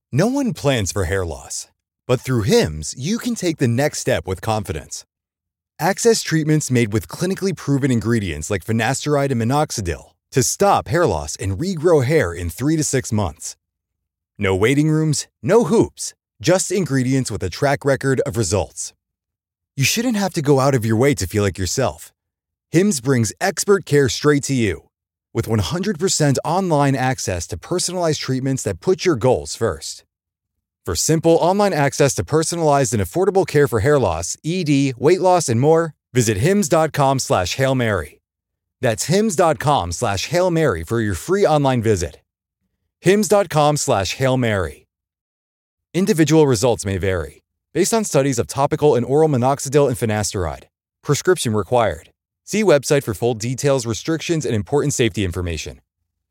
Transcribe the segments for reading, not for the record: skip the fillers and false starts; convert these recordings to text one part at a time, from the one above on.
No one plans for hair loss, but through Hims, you can take the next step with confidence. Access treatments made with clinically proven ingredients like finasteride and minoxidil to stop hair loss and regrow hair in 3 to 6 months. No waiting rooms, no hoops, just ingredients with a track record of results. You shouldn't have to go out of your way to feel like yourself. Hims brings expert care straight to you. With 100% online access to personalized treatments that put your goals first. For simple online access to personalized and affordable care for hair loss, ED, weight loss, and more, visit hims.com/Hail Mary. That's hims.com/Hail Mary for your free online visit. hims.com/Hail Mary. Individual results may vary, based on studies of topical and oral minoxidil and finasteride. Prescription required. See website for full details, restrictions, and important safety information.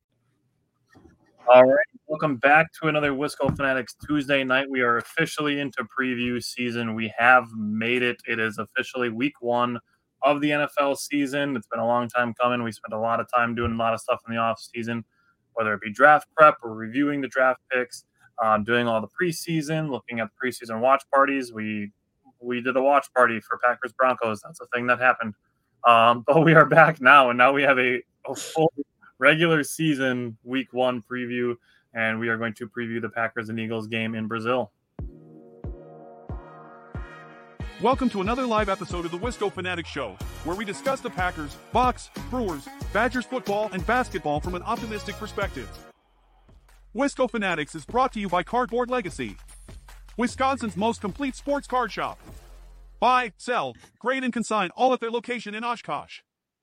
All right, welcome back to another Wisco Fanatics Tuesday night. We are officially into preview season. We have made it. It is officially week 1 of the NFL season. It's been a long time coming. We spent a lot of time doing a lot of stuff in the off season, whether it be draft prep or reviewing the draft picks, doing all the preseason, looking at the preseason watch parties. We did a watch party for Packers Broncos. That's a thing that happened. But we are back now, and now we have a full regular season week 1 preview, and we are going to preview the Packers and Eagles game in Brazil. Welcome to another live episode of the Wisco Fanatics Show, where we discuss the Packers, Bucs, Brewers, Badgers football, and basketball from an optimistic perspective. Wisco Fanatics is brought to you by Cardboard Legacy, Wisconsin's most complete sports card shop. Buy, sell, grade, and consign all at their location in Oshkosh.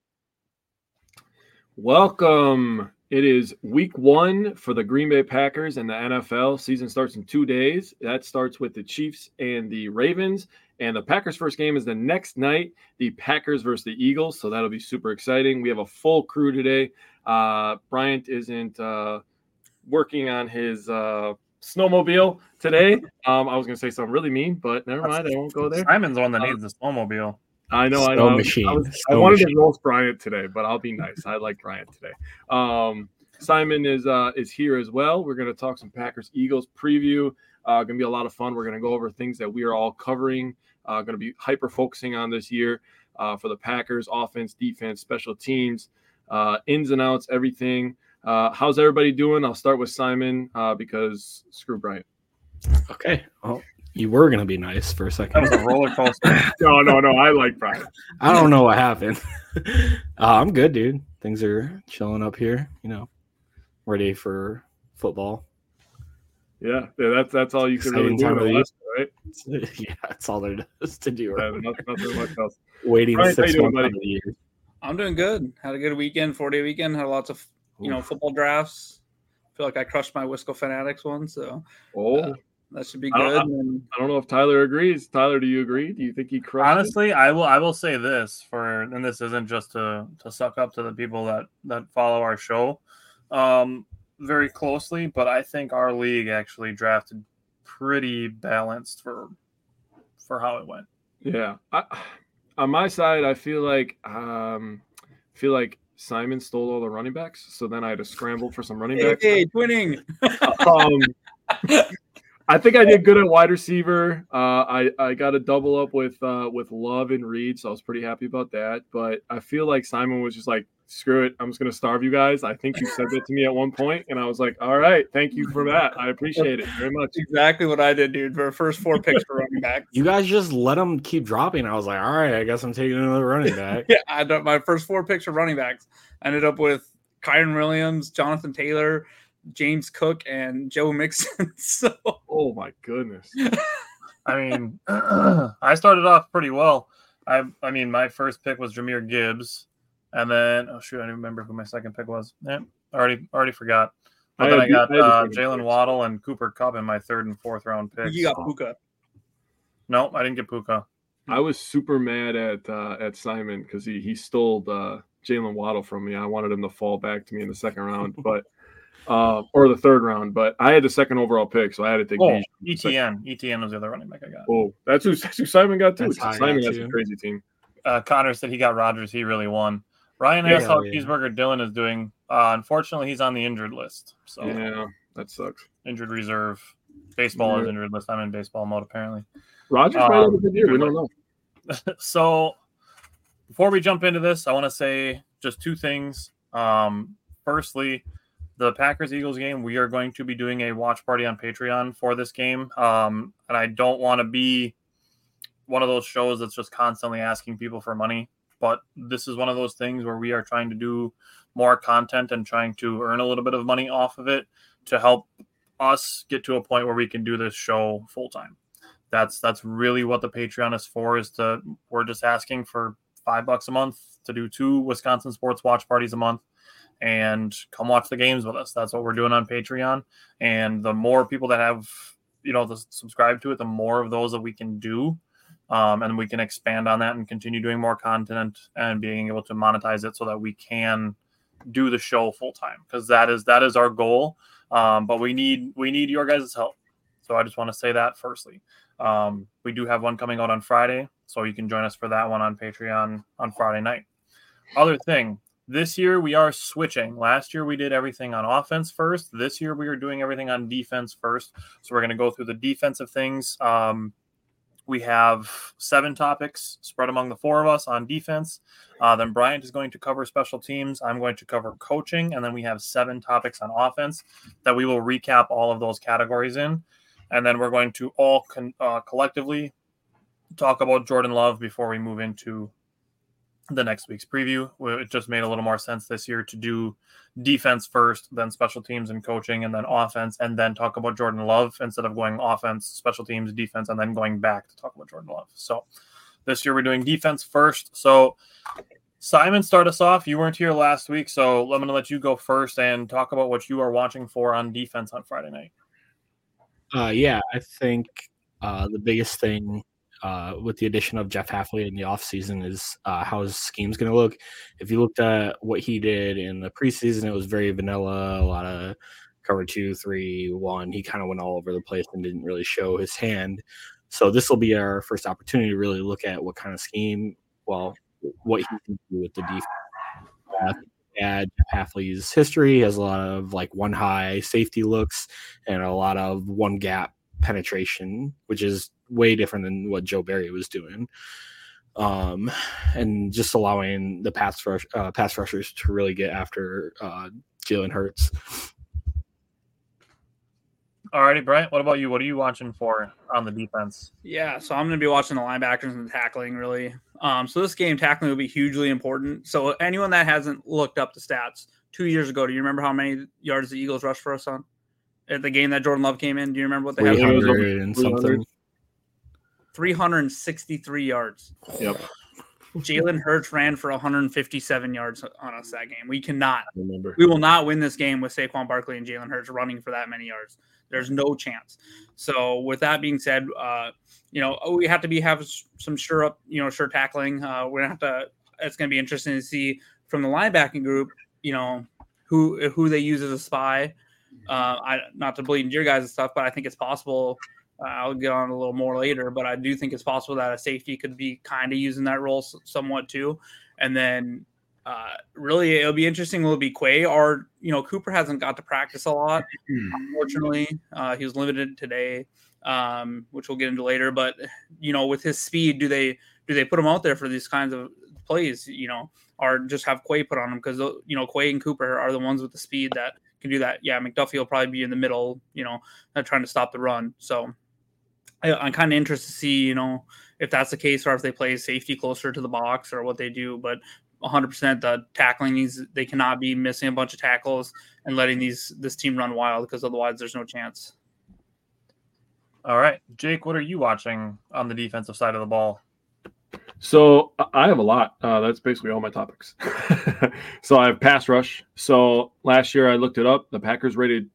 Welcome. It is week 1 for the Green Bay Packers and the NFL. Season starts in 2 days. That starts with the Chiefs and the Ravens. And the Packers' first game is the next night, the Packers versus the Eagles. So that'll be super exciting. We have a full crew today. Bryant isn't working on his snowmobile today. I was going to say something really mean, but never mind. I won't go there. Simon's the one that needs the snowmobile. I know. I wanted to roast Bryant today, but I'll be nice. I like Bryant today. Simon is here as well. We're going to talk some Packers-Eagles preview. Going to be a lot of fun. We're going to go over things that we are all covering. Going to be hyper-focusing on this year for the Packers, offense, defense, special teams, ins and outs, everything. How's everybody doing? I'll start with Simon because screw Bryant. Okay. Well, you were going to be nice for a second. That was a roller coaster. No. I like Bryant. I don't know what happened. I'm good, dude. Things are chilling up here, ready for football. Yeah, that's all you can really do, right? Yeah, that's all there is to do. Right? Nothing much else. Waiting Bryant, 6 months out of the year. I'm doing good. Had a good weekend, 4-day weekend. Had lots of football drafts. Feel like I crushed my Wisco Fanatics one, so that should be good. I don't know if Tyler agrees. Tyler, do you agree? Do you think he crushed? Honestly, I will say this and this isn't just to suck up to the people that follow our show very closely, but I think our league actually drafted pretty balanced for how it went. Yeah, on my side, I feel like Simon stole all the running backs, so then I had to scramble for some running backs. Hey, twinning. I think I did good at wide receiver. I got a double up with Love and Reed, so I was pretty happy about that. But I feel like Simon was just like, screw it, I'm just going to starve you guys. I think you said that to me at one point, and I was like, all right, thank you for that. I appreciate it very much. Exactly what I did, dude, for the first 4 picks for running back. You guys just let them keep dropping. I was like, all right, I guess I'm taking another running back. Yeah, I done my first 4 picks for running backs. I ended up with Kyron Williams, Jonathan Taylor, James Cook, and Joe Mixon. So, oh my goodness. I mean, I started off pretty well. I mean, my first pick was Jahmyr Gibbs, and then I don't even remember who my second pick was. Yeah, already forgot. But then I got Jalen Waddle and Cooper Kupp in my 3rd and 4th round picks. You got Puka. No, I didn't get Puka. I was super mad at Simon because he stole Jalen Waddle from me. I wanted him to fall back to me in the 2nd round, but or the 3rd round. But I had the 2nd overall pick, so I had to take ETN. ETN was the other running back I got. Oh, that's who Simon got too. Simon has a crazy team. Connor said he got Rodgers. He really won. Ryan asked how Cheeseburger Dylan is doing. Unfortunately, he's on the injured list. So yeah, that sucks. Injured reserve. Baseball is injured list. I'm in baseball mode apparently. Rogers might have a good year. We don't know. So before we jump into this, I want to say just two things. Firstly, the Packers-Eagles game, we are going to be doing a watch party on Patreon for this game. And I don't want to be one of those shows that's just constantly asking people for money. But this is one of those things where we are trying to do more content and trying to earn a little bit of money off of it to help us get to a point where we can do this show full-time. That's really what the Patreon is for, we're just asking for $5 a month to do 2 Wisconsin sports watch parties a month and come watch the games with us. That's what we're doing on Patreon. And the more people that have, subscribe to it, the more of those that we can do. And we can expand on that and continue doing more content and being able to monetize it so that we can do the show full time, because that is our goal. But we need your guys' help. So I just want to say that firstly. We do have one coming out on Friday, so you can join us for that one on Patreon on Friday night. Other thing, this year we are switching. Last year we did everything on offense first. This year we are doing everything on defense first. So we're going to go through the defensive things. We have 7 topics spread among the 4 of us on defense. Then Bryant is going to cover special teams. I'm going to cover coaching. And then we have 7 topics on offense that we will recap all of those categories in. And then we're going to all collectively talk about Jordan Love before we move into the next week's preview. It just made a little more sense this year to do defense first, then special teams and coaching, and then offense, and then talk about Jordan Love instead of going offense, special teams, defense, and then going back to talk about Jordan Love. So this year we're doing defense first. So Simon, start us off. You weren't here last week, so I'm going to let you go first and talk about what you are watching for on defense on Friday night. Yeah, I think the biggest thing with the addition of Jeff Hafley in the offseason is how his scheme's going to look. If you looked at what he did in the preseason, it was very vanilla, a lot of cover 2, 3, 1. He kind of went all over the place and didn't really show his hand. So this will be our first opportunity to really look at what kind of scheme, what he can do with the defense. Jeff Hafley's history. He has a lot of one high safety looks and a lot of one gap penetration, which is way different than what Joe Barry was doing. And just allowing the pass rushers to really get after Jalen Hurts. Alrighty, Bryant, what about you? What are you watching for on the defense? Yeah, so I'm going to be watching the linebackers and the tackling, really. So this game, tackling will be hugely important. So anyone that hasn't looked up the stats, 2 years ago, do you remember how many yards the Eagles rushed for us on? At the game that Jordan Love came in, do you remember what they had? 300 and something. 363 yards. Yep. Jalen Hurts ran for 157 yards on us that game. We will not win this game with Saquon Barkley and Jalen Hurts running for that many yards. There's no chance. So with that being said, we have to have some sure tackling. We're gonna have to. It's gonna be interesting to see from the linebacking group, who they use as a spy. Not to bleed into your guys' stuff, but I think it's possible. I'll get on a little more later, but I do think it's possible that a safety could be kind of using that role somewhat too. And then really it'll be interesting. Will it be Quay or, Cooper hasn't got to practice a lot. Unfortunately, he was limited today, which we'll get into later, but with his speed, do they put him out there for these kinds of plays, or just have Quay put on him? Because, Quay and Cooper are the ones with the speed that can do that. Yeah. McDuffie will probably be in the middle, trying to stop the run. So I'm kind of interested to see, if that's the case or if they play safety closer to the box or what they do. But 100% the tackling they cannot be missing a bunch of tackles and letting this team run wild, because otherwise there's no chance. All right, Jake, what are you watching on the defensive side of the ball? So I have a lot. That's basically all my topics. So I have pass rush. So last year I looked it up. The Packers ranked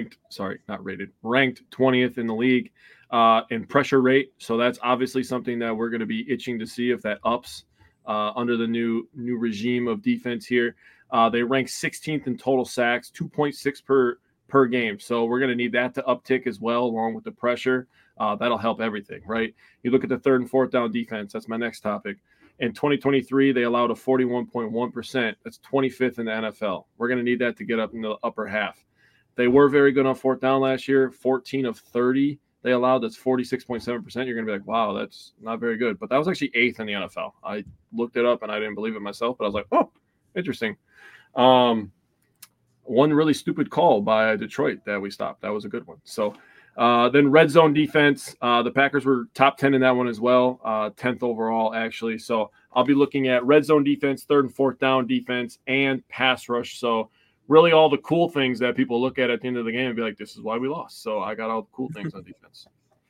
20th in the league in pressure rate. So that's obviously something that we're going to be itching to see if that ups under the new regime of defense here. They rank 16th in total sacks, 2.6 per game. So we're going to need that to uptick as well, along with the pressure. That'll help everything, right? You look at the 3rd and 4th down defense. That's my next topic. In 2023, they allowed a 41.1%. That's 25th in the NFL. We're going to need that to get up in the upper half. They were very good on fourth down last year, 14 of 30 they allowed. That's 46.7%. You're going to be like, wow, that's not very good. But that was actually 8th in the NFL. I looked it up and I didn't believe it myself, but I was like, oh, interesting. One really stupid call by Detroit that we stopped. That was a good one. So then red zone defense, the Packers were top 10 in that one as well, 10th overall, actually. So I'll be looking at red zone defense, third and fourth down defense, and pass rush. So really all the cool things that people look at the end of the game and be like, this is why we lost. So I got all the cool things on defense.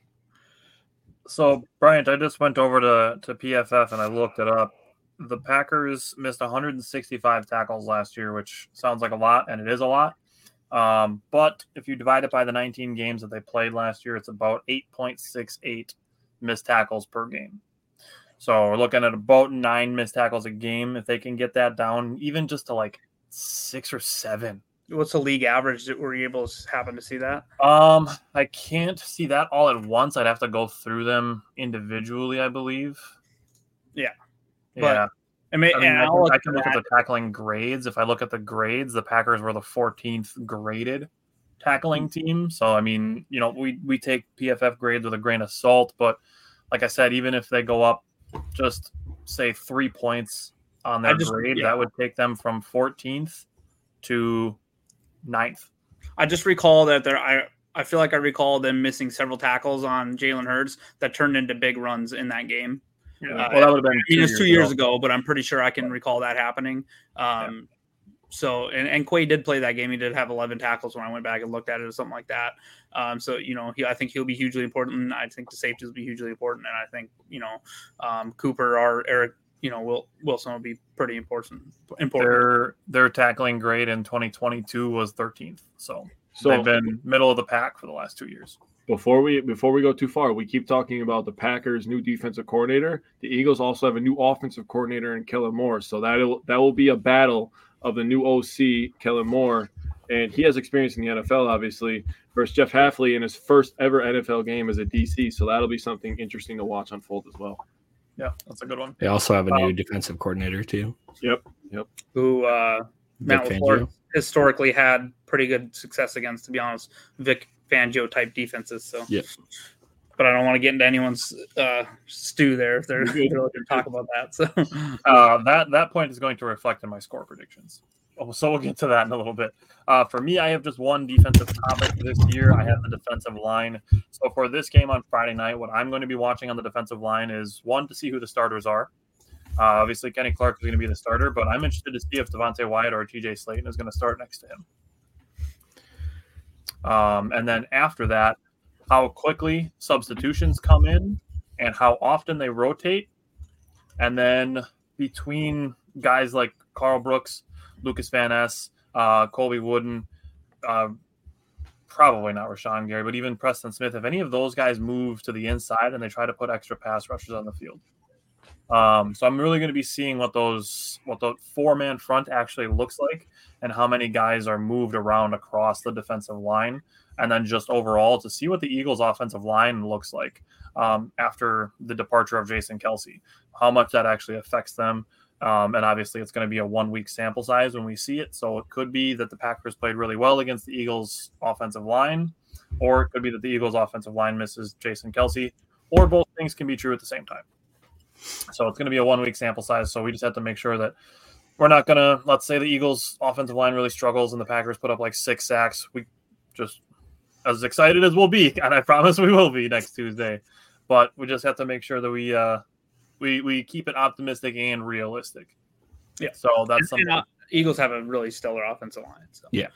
So, Bryant, I just went over to PFF and I looked it up. The Packers missed 165 tackles last year, which sounds like a lot, and it is a lot. But if you divide it by the 19 games that they played last year, it's about 8.68 missed tackles per game. So we're looking at about 9 missed tackles a game. If they can get that down, even just to like 6 or 7. What's the league average? Were you able to happen to see that? I can't see that all at once. I'd have to go through them individually, I believe. Yeah. Yeah. I can look at the tackling grades. If I look at the grades, the Packers were the 14th graded tackling team. So, I mean, we take PFF grades with a grain of salt. But like I said, even if they go up just, say, 3 points on their grade, that would take them from 14th to 9th. I just recall that I feel like I recall them missing several tackles on Jalen Hurts that turned into big runs in that game. Yeah. Well, that would have been 2 years ago, but I'm pretty sure I can recall that happening. So, and Quay did play that game. He did have 11 tackles when I went back and looked at it or something like that. So, I think he'll be hugely important. I think the safeties will be hugely important. And I think, Cooper or Eric, Wilson will be pretty important. Their tackling grade in 2022 was 13th. So they've been middle of the pack for the last 2 years. Before we go too far, we keep talking about the Packers' new defensive coordinator. The Eagles also have a new offensive coordinator in Kellen Moore. So that will be a battle of the new OC, Kellen Moore, and he has experience in the NFL, obviously, versus Jeff Hafley in his first ever NFL game as a DC. So that'll be something interesting to watch unfold as well. Yeah, that's a good one. They also have a new defensive coordinator too. Yep. Who Matt LaFleur historically had pretty good success against, to be honest, Vic Fangio type defenses. So yeah. But I don't want to get into anyone's stew there if they're looking to talk about that. So that point is going to reflect in my score predictions. So we'll get to that in a little bit. For me, I have just one defensive topic this year. I have the defensive line. So for this game on Friday night, what I'm going to be watching on the defensive line is, one, to see who the starters are. Obviously, Kenny Clark is going to be the starter, but I'm interested to see if Devontae Wyatt or TJ Slayton is going to start next to him. And then after that, how quickly substitutions come in and how often they rotate. And then between guys like Carl Brooks, Lucas Van Ness, Colby Wooden, probably not Rashawn Gary, but even Preston Smith, if any of those guys move to the inside and they try to put extra pass rushers on the field. So I'm really going to be seeing what the 4-man front actually looks like and how many guys are moved around across the defensive line. And then just overall to see what the Eagles offensive line looks like after the departure of Jason Kelce, how much that actually affects them. And obviously it's going to be a 1-week sample size when we see it. So it could be that the Packers played really well against the Eagles offensive line, or it could be that the Eagles offensive line misses Jason Kelce, or both things can be true at the same time. So it's going to be a 1-week sample size. So we just have to make sure that we're not going to, let's say the Eagles offensive line really struggles and the Packers put up like 6 sacks. We just, as excited as we'll be, and I promise we will be next Tuesday, but we just have to make sure that we keep it optimistic and realistic. Yeah. So that's something. Eagles have a really stellar offensive line. So. Yeah.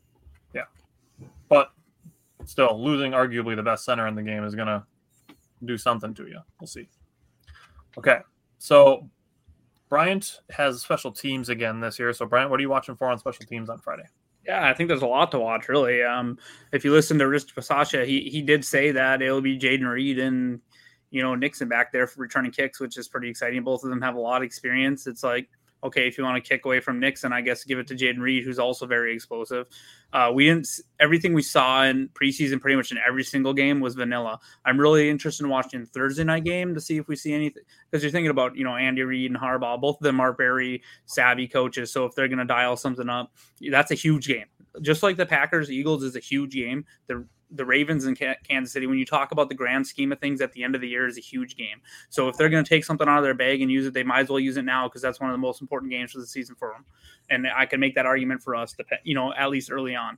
But still, losing arguably the best center in the game is going to do something to you. We'll see. Okay. So Bryant has special teams again this year. So Bryant, what are you watching for on special teams on Friday? Yeah, I think there's a lot to watch, really. If you listen to Rich Bisaccia, he did say that it'll be Jaden Reed and, Nixon back there for returning kicks, which is pretty exciting. Both of them have a lot of experience. It's like, okay, if you want to kick away from Nixon, I guess give it to Jaden Reed, who's also very explosive. Everything we saw in preseason, pretty much in every single game, was vanilla. I'm really interested in watching the Thursday night game to see if we see anything, because you're thinking about, Andy Reid and Harbaugh. Both of them are very savvy coaches. So if they're going to dial something up, that's a huge game. just like the Packers Eagles is a huge game. The Ravens in Kansas City, when you talk about the grand scheme of things at the end of the year, is a huge game. So if they're going to take something out of their bag and use it, they might as well use it now, because that's one of the most important games for the season for them. And I can make that argument for us, at least early on.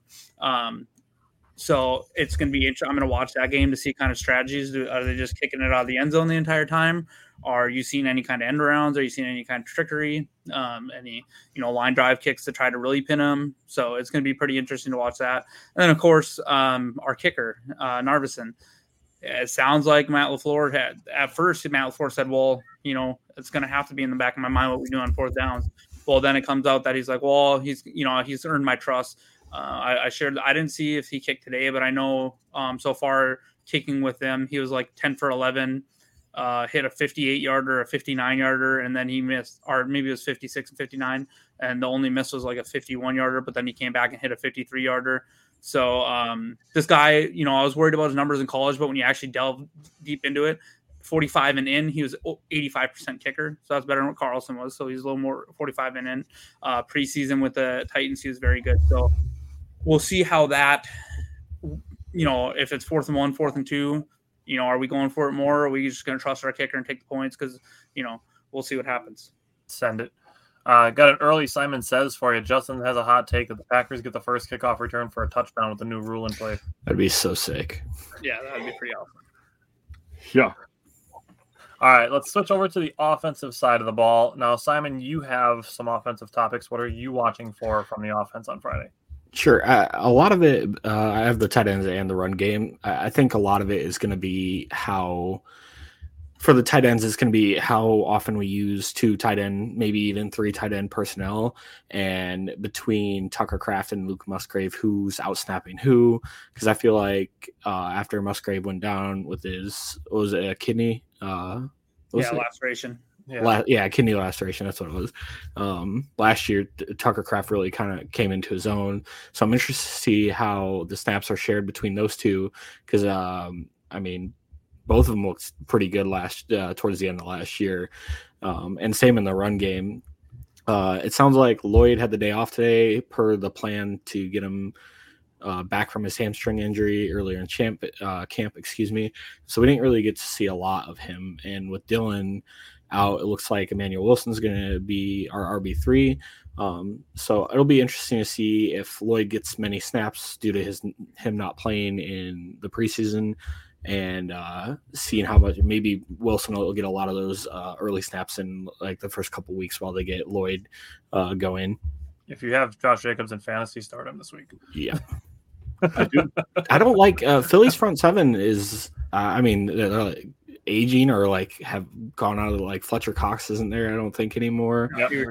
So it's going to be interesting. I'm going to watch that game to see kind of strategies. Are they just kicking it out of the end zone the entire time? Are you seeing any kind of end arounds? Are you seeing any kind of trickery? Any, line drive kicks to try to really pin them? So it's going to be pretty interesting to watch that. And then, of course, our kicker, Narveson. It sounds like Matt LaFleur at first said, well, it's going to have to be in the back of my mind what we do on fourth downs. Well, then it comes out that he's like, well, he's earned my trust. I didn't see if he kicked today, but I know so far kicking with them, he was like 10 for 11, hit a 58-yarder, a 59-yarder, and then he missed, or maybe it was 56 and 59, and the only miss was like a 51-yarder, but then he came back and hit a 53-yarder. So this guy, I was worried about his numbers in college, but when you actually delve deep into it, 45 and in, he was 85% kicker. So that's better than what Carlson was. So he's a little more 45 and in. Preseason with the Titans, he was very good. So we'll see how that, if it's 4th and 1, 4th and 2, are we going for it more? Or are we just going to trust our kicker and take the points? Because, we'll see what happens. Send it. Got an early Simon Says for you. Justin has a hot take that the Packers get the first kickoff return for a touchdown with the new rule in place. That'd be so sick. Yeah, that'd be pretty awesome. Yeah. All right, let's switch over to the offensive side of the ball. Now, Simon, you have some offensive topics. What are you watching for from the offense on Friday? Sure. A lot of it, I have the tight ends and the run game. I think a lot of it is going to be for the tight ends, it's going to be how often we use 2 tight end, maybe even 3 tight end personnel, and between Tucker Kraft and Luke Musgrave, who's out snapping who. Because I feel like after Musgrave went down with his, what was it, a kidney? Laceration. Kidney laceration. That's what it was. Last year, Tucker Kraft really kind of came into his own. So I'm interested to see how the snaps are shared between those two, because both of them looked pretty good towards the end of last year, and same in the run game. It sounds like Lloyd had the day off today per the plan to get him back from his hamstring injury earlier in camp. So we didn't really get to see a lot of him. And with Dylan out, it looks like Emmanuel Wilson's going to be our RB3. So it'll be interesting to see if Lloyd gets many snaps due to him not playing in the preseason, and seeing how much maybe Wilson will get a lot of those early snaps in like the first couple weeks while they get Lloyd going. If you have Josh Jacobs in fantasy, start him this week. Yeah. I don't like Philly's front seven is they're aging or like have gone out of like Fletcher Cox isn't there, I don't think anymore.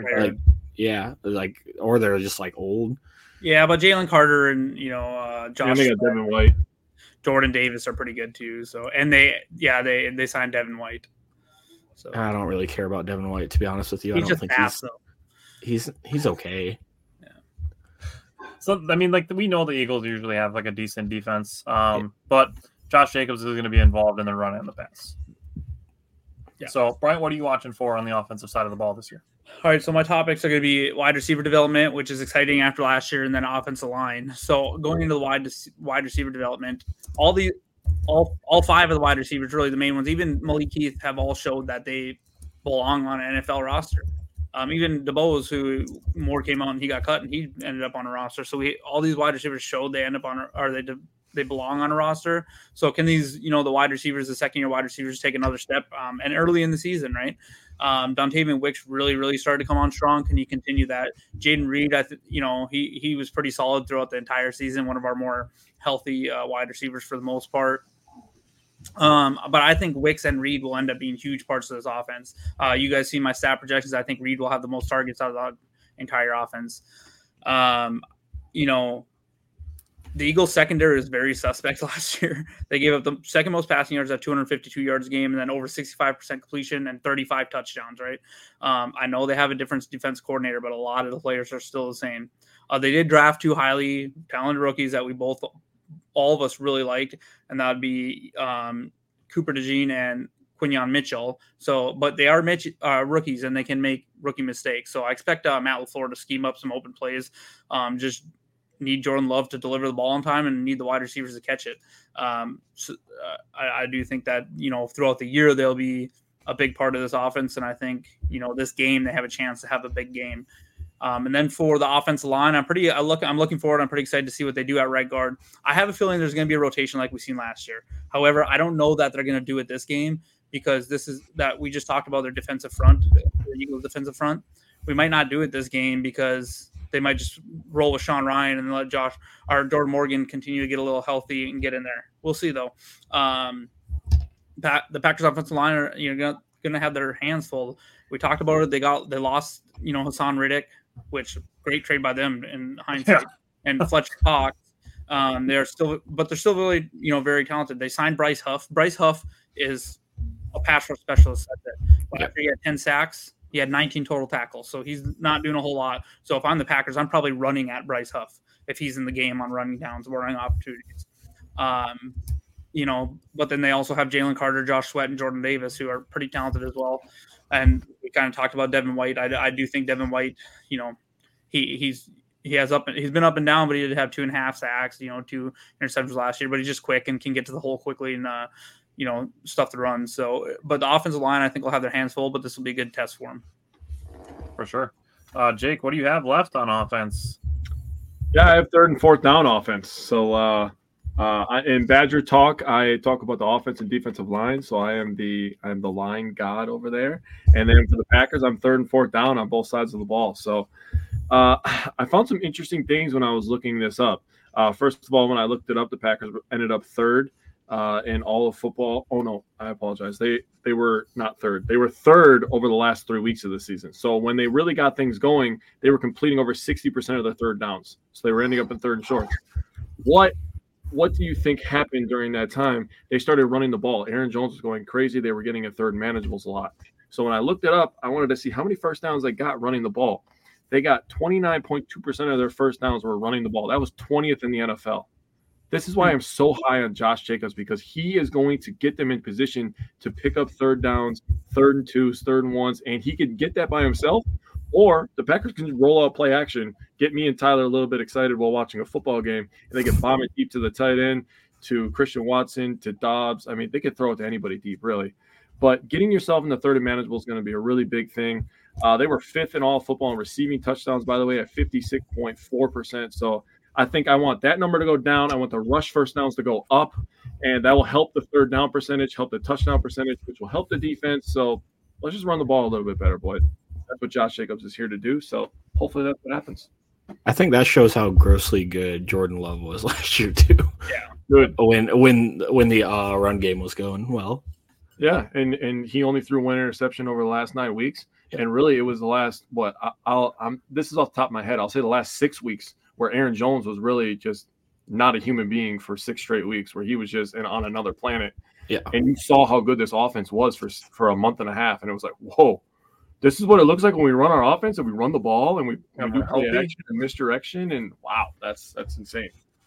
Or they're just like old. Yeah, but Jalen Carter and Josh Devin White, Jordan Davis are pretty good too. So and they signed Devin White. So I don't really care about Devin White, to be honest with you. He's he's okay. So, we know the Eagles usually have like a decent defense, but Josh Jacobs is going to be involved in the run and the pass. Yeah. So, Brian, what are you watching for on the offensive side of the ball this year? All right, so my topics are going to be wide receiver development, which is exciting after last year, and then offensive line. So, going into the wide receiver development, all 5 of the wide receivers, really the main ones, even Malik Heath, have all showed that they belong on an NFL roster. Even DeBose, who more came out and he got cut and he ended up on a roster. So all these wide receivers showed they end up they belong on a roster. So can these, the wide receivers, the second-year wide receivers, take another step? And early in the season, right? Dontavian Wicks really, really started to come on strong. Can he continue that? Jaden Reed, he was pretty solid throughout the entire season. One of our more healthy wide receivers for the most part. But I think Wicks and Reed will end up being huge parts of this offense. You guys see my stat projections. I think Reed will have the most targets out of the entire offense. The Eagles secondary is very suspect last year. They gave up the second most passing yards at 252 yards a game, and then over 65% completion and 35 touchdowns, right? I know they have a different defense coordinator, but a lot of the players are still the same. They did draft 2 highly talented rookies that all of us really liked, and that would be Cooper DeJean and Quinyon Mitchell. So, but they are rookies, and they can make rookie mistakes. So I expect Matt LaFleur to scheme up some open plays, just need Jordan Love to deliver the ball on time and need the wide receivers to catch it. I do think that, throughout the year, they'll be a big part of this offense. And I think, this game, they have a chance to have a big game. And then for the offensive line, I'm looking forward. I'm pretty excited to see what they do at right guard. I have a feeling there's going to be a rotation like we've seen last year. However, I don't know that they're going to do it this game because we just talked about their defensive front, the Eagles' defensive front. We might not do it this game because they might just roll with Sean Ryan and let Jordan Morgan continue to get a little healthy and get in there. We'll see though. The Packers offensive line are going to have their hands full. We talked about it. They lost Hassan Riddick, which great trade by them in hindsight, and Fletcher Cox. They're still really very talented. They signed Bryce Huff. Bryce Huff is a pass rush specialist. After he had 10 sacks, he had 19 total tackles, so he's not doing a whole lot. So if I'm the Packers, I'm probably running at Bryce Huff if he's in the game on running downs or running opportunities. But then they also have Jalen Carter, Josh Sweat, and Jordan Davis, who are pretty talented as well. And we kind of talked about Devin White. I do think Devin White, he's been up and down, but he did have 2.5 sacks, 2 interceptions last year. But he's just quick and can get to the hole quickly and stuff the run. So, but the offensive line, I think, will have their hands full. But this will be a good test for them. For sure. Jake, what do you have left on offense? Yeah, I have 3rd and 4th down offense. So in Badger talk, I talk about the offense and defensive line. So I'm the line god over there. And then for the Packers, I'm 3rd and 4th down on both sides of the ball. So I found some interesting things when I was looking this up. First of all, when I looked it up, the Packers ended up 3rd in all of football. Oh no, I apologize. They were not 3rd. They were 3rd over the last 3 weeks of the season. So when they really got things going, they were completing over 60% of their 3rd downs. So they were ending up in 3rd and short. What do you think happened during that time? They started running the ball. Aaron Jones was going crazy. They were getting in 3rd manageables a lot. So when I looked it up, I wanted to see how many first downs they got running the ball. They got 29.2% of their first downs were running the ball. That was 20th in the NFL. This is why I'm so high on Josh Jacobs, because he is going to get them in position to pick up 3rd downs, 3rd and 2s, 3rd and 1s, and he could get that by himself. Or the Packers can roll out play action, get me and Tyler a little bit excited while watching a football game, and they can bomb it deep to the tight end, to Christian Watson, to Dobbs. I mean, they could throw it to anybody deep, really. But getting yourself in the 3rd and manageable is going to be a really big thing. They were 5th in all football in receiving touchdowns, by the way, at 56.4%. So I think I want that number to go down. I want the rush first downs to go up, and that will help the 3rd down percentage, help the touchdown percentage, which will help the defense. So let's just run the ball a little bit better, boys. That's what Josh Jacobs is here to do. So hopefully that's what happens. I think that shows how grossly good Jordan Love was last year too. Yeah, good. When the run game was going well. Yeah, and he only threw 1 interception over the last 9 weeks, and really it was the last this is off the top of my head. I'll say the last 6 weeks where Aaron Jones was really just not a human being for 6 straight weeks, where he was just on another planet. Yeah, and you saw how good this offense was for a month and a half, and it was like, whoa. This is what it looks like when we run our offense and we run the ball and we do play action and misdirection, and wow, that's insane.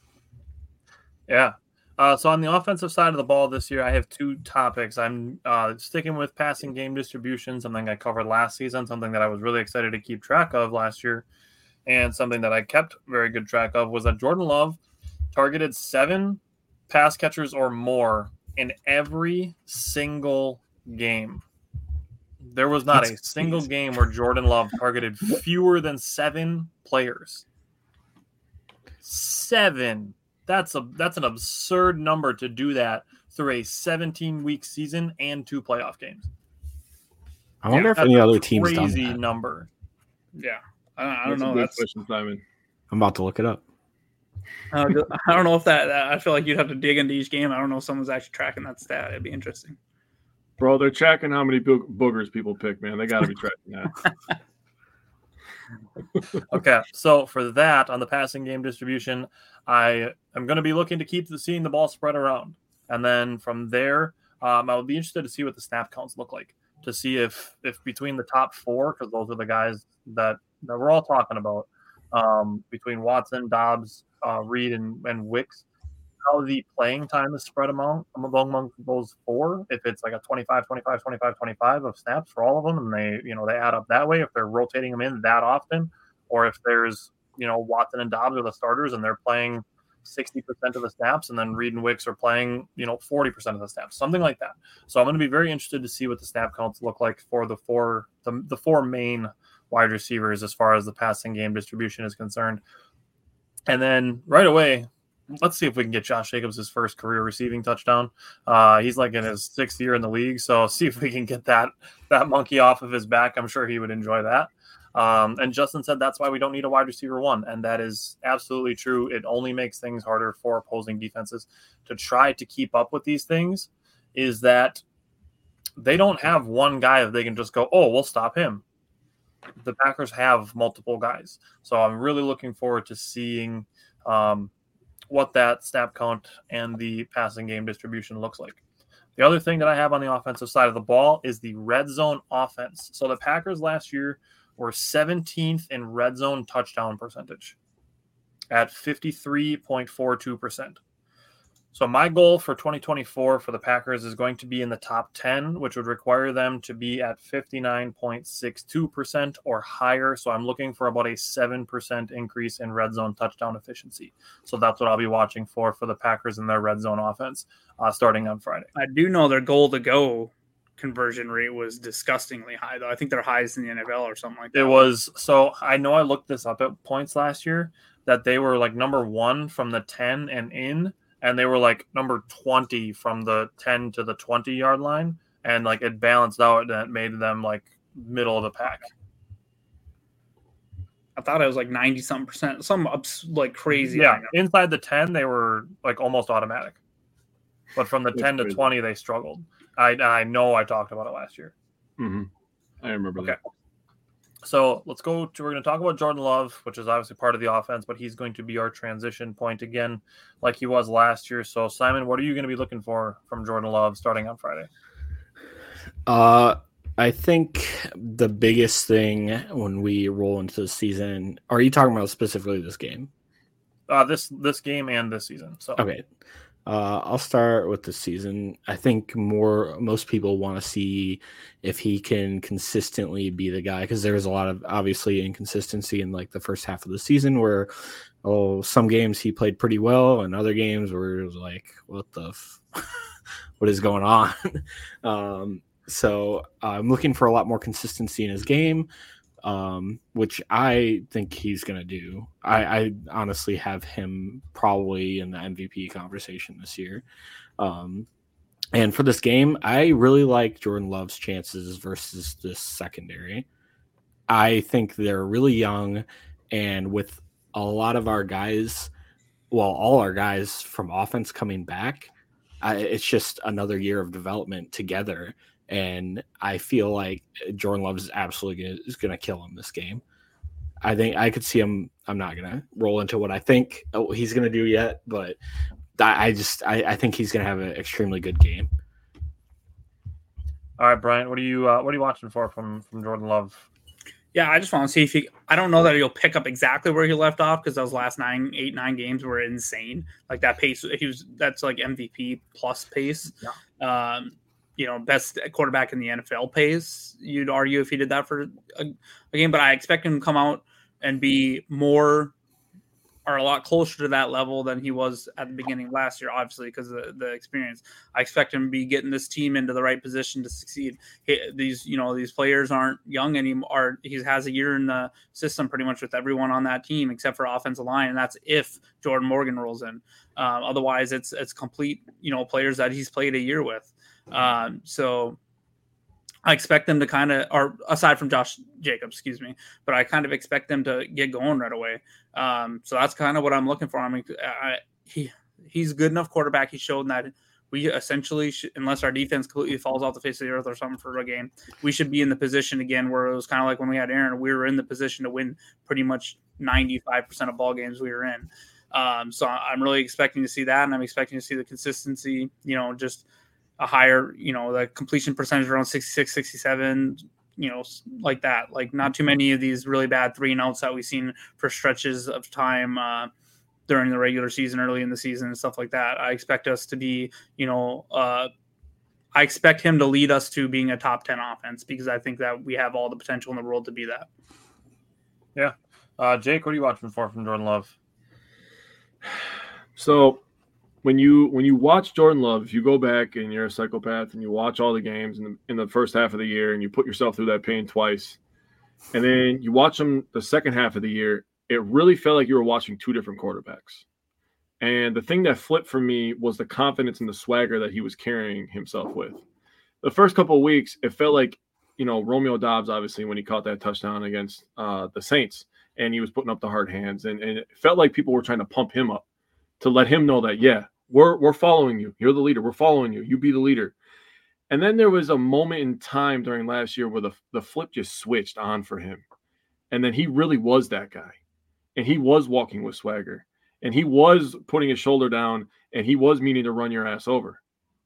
Yeah. So on the offensive side of the ball this year, I have 2 topics. I'm sticking with passing game distribution, something I covered last season, something that I was really excited to keep track of last year, and something that I kept very good track of was that Jordan Love targeted 7 pass catchers or more in every single game. There was not a single game where Jordan Love targeted fewer than 7 players. 7. That's an absurd number to do that through a 17-week season and 2 playoff games. I wonder if any other teams done that. Crazy number. Yeah, I don't know. That's question, Simon. I'm about to look it up. I don't know if that. I feel like you'd have to dig into each game. I don't know if someone's actually tracking that stat. It'd be interesting. Bro, they're tracking how many boogers people pick, man. They got to be tracking that. Okay, so for that, on the passing game distribution, I am going to be looking to keep seeing the ball spread around. And then from there, I'll be interested to see what the snap counts look like, to see if between the top 4, because those are the guys that we're all talking about, between Watson, Dobbs, Reed, and Wicks, how the playing time is spread among those 4. If it's like a 25, 25, 25, 25 of snaps for all of them, and they add up that way, if they're rotating them in that often, or if there's Watson and Dobbs are the starters and they're playing 60% of the snaps, and then Reed and Wicks are playing 40% of the snaps, something like that. So I'm going to be very interested to see what the snap counts look like for the four main wide receivers as far as the passing game distribution is concerned. And then right away, let's see if we can get Josh Jacobs his first career receiving touchdown. He's like in his 6th year in the league, so see if we can get that monkey off of his back. I'm sure he would enjoy that. And Justin said that's why we don't need a wide receiver 1, and that is absolutely true. It only makes things harder for opposing defenses to try to keep up with these things, is that they don't have one guy that they can just go, oh, we'll stop him. The Packers have multiple guys. So I'm really looking forward to seeing what that snap count and the passing game distribution looks like. The other thing that I have on the offensive side of the ball is the red zone offense. So the Packers last year were 17th in red zone touchdown percentage at 53.42%. So my goal for 2024 for the Packers is going to be in the top 10, which would require them to be at 59.62% or higher. So I'm looking for about a 7% increase in red zone touchdown efficiency. So that's what I'll be watching for the Packers and their red zone offense starting on Friday. I do know their goal to go conversion rate was disgustingly high, though. I think they're highest in the NFL or something like that. It was. So I know I looked this up at points last year that they were like number 1 from the 10 and in. And they were like number 20 from the 10 to the 20-yard line. And like it balanced out and it made them like middle of the pack. I thought it was like 90-something%. Some like crazy. Yeah, inside the 10, they were like almost automatic. But from the 10 to 20, they struggled. I know I talked about it last year. Mm-hmm. I remember that. So we're going to talk about Jordan Love, which is obviously part of the offense, but he's going to be our transition point again, like he was last year. So Simon, what are you going to be looking for from Jordan Love starting on Friday? I think the biggest thing when we roll into the season, are you talking about specifically this game? This game and this season. So okay. I'll start with the season. I think most people want to see if he can consistently be the guy, because there was a lot of obviously inconsistency in like the first half of the season where some games he played pretty well and other games where it was like, what is going on? So I'm looking for a lot more consistency in his game, which I think he's going to do. I honestly have him probably in the MVP conversation this year. And for this game, I really like Jordan Love's chances versus this secondary. I think they're really young, and with a lot of our guys, all our guys from offense coming back, it's just another year of development together. And I feel like Jordan Love is absolutely going to kill him this game. I think I could see him. I'm not going to roll into what I think he's going to do yet, but I think he's going to have an extremely good game. All right, Brian, what are you watching for from Jordan Love? Yeah, I just want to see if I don't know that he'll pick up exactly where he left off, because those last 9 games were insane. Like that pace, that's like MVP plus pace. Yeah. Best quarterback in the NFL pace, you'd argue, if he did that for a game. But I expect him to come out and be a lot closer to that level than he was at the beginning of last year, obviously, because of the experience. I expect him to be getting this team into the right position to succeed. These players aren't young anymore. He has a year in the system pretty much with everyone on that team except for offensive line, and that's if Jordan Morgan rolls in. Otherwise, it's complete, players that he's played a year with. So I expect them to or aside from Josh Jacobs, but I kind of expect them to get going right away. So that's kind of what I'm looking for. I mean, he's good enough quarterback. He's shown that we essentially, unless our defense completely falls off the face of the earth or something for a game, we should be in the position again where it was kind of like when we had Aaron, we were in the position to win pretty much 95% of ball games we were in. So I'm really expecting to see that, and I'm expecting to see the consistency, just a higher, the completion percentage around 66, 67, like that. Like not too many of these really bad 3-and-outs that we've seen for stretches of time during the regular season, early in the season and stuff like that. I expect us to be, I expect him to lead us to being a top 10 offense, because I think that we have all the potential in the world to be that. Yeah. Jake, what are you watching for from Jordan Love? So when you watch Jordan Love, if you go back and you're a psychopath and you watch all the games in the first half of the year and you put yourself through that pain twice, and then you watch him the second half of the year, it really felt like you were watching two different quarterbacks. And the thing that flipped for me was the confidence and the swagger that he was carrying himself with. The first couple of weeks, it felt like, Romeo Doubs, obviously, when he caught that touchdown against the Saints, and he was putting up the hard hands. And it felt like people were trying to pump him up to let him know that, yeah, we're following you. You're the leader. We're following you. You be the leader. And then there was a moment in time during last year where the flip just switched on for him. And then he really was that guy. And he was walking with swagger. And he was putting his shoulder down, and he was meaning to run your ass over.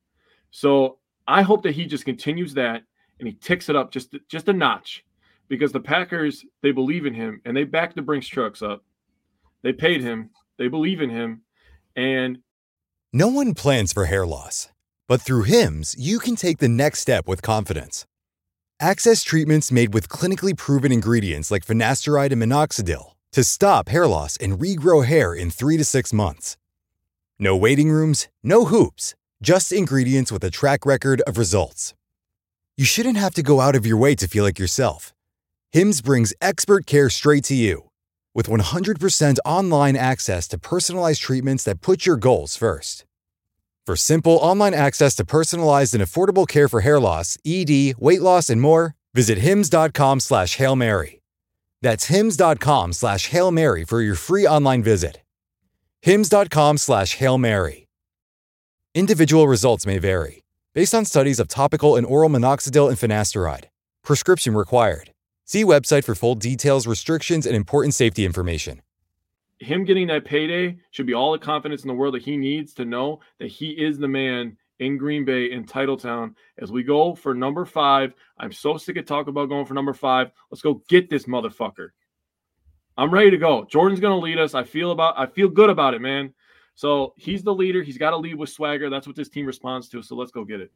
So I hope that he just continues that and he ticks it up just a notch, because the Packers, they believe in him and they backed the Brinks trucks up. They paid him. They believe in him. And no one plans for hair loss, but through Hims, you can take the next step with confidence. Access treatments made with clinically proven ingredients like finasteride and minoxidil to stop hair loss and regrow hair in 3 to 6 months. No waiting rooms, no hoops, just ingredients with a track record of results. You shouldn't have to go out of your way to feel like yourself. Hims brings expert care straight to you, with 100% online access to personalized treatments that put your goals first. For simple online access to personalized and affordable care for hair loss, ED, weight loss, and more, visit hims.com/Hail Mary. That's hims.com/Hail Mary for your free online visit. hims.com/Hail Mary. Individual results may vary, based on studies of topical and oral minoxidil and finasteride. Prescription required. See website for full details, restrictions, and important safety information. Him getting that payday should be all the confidence in the world that he needs to know that he is the man in Green Bay, in Titletown, as we go for number 5. I'm so sick of talking about going for number 5. Let's go get this motherfucker. I'm ready to go. Jordan's going to lead us. I feel good about it, man. So he's the leader. He's got to lead with swagger. That's what this team responds to. So let's go get it.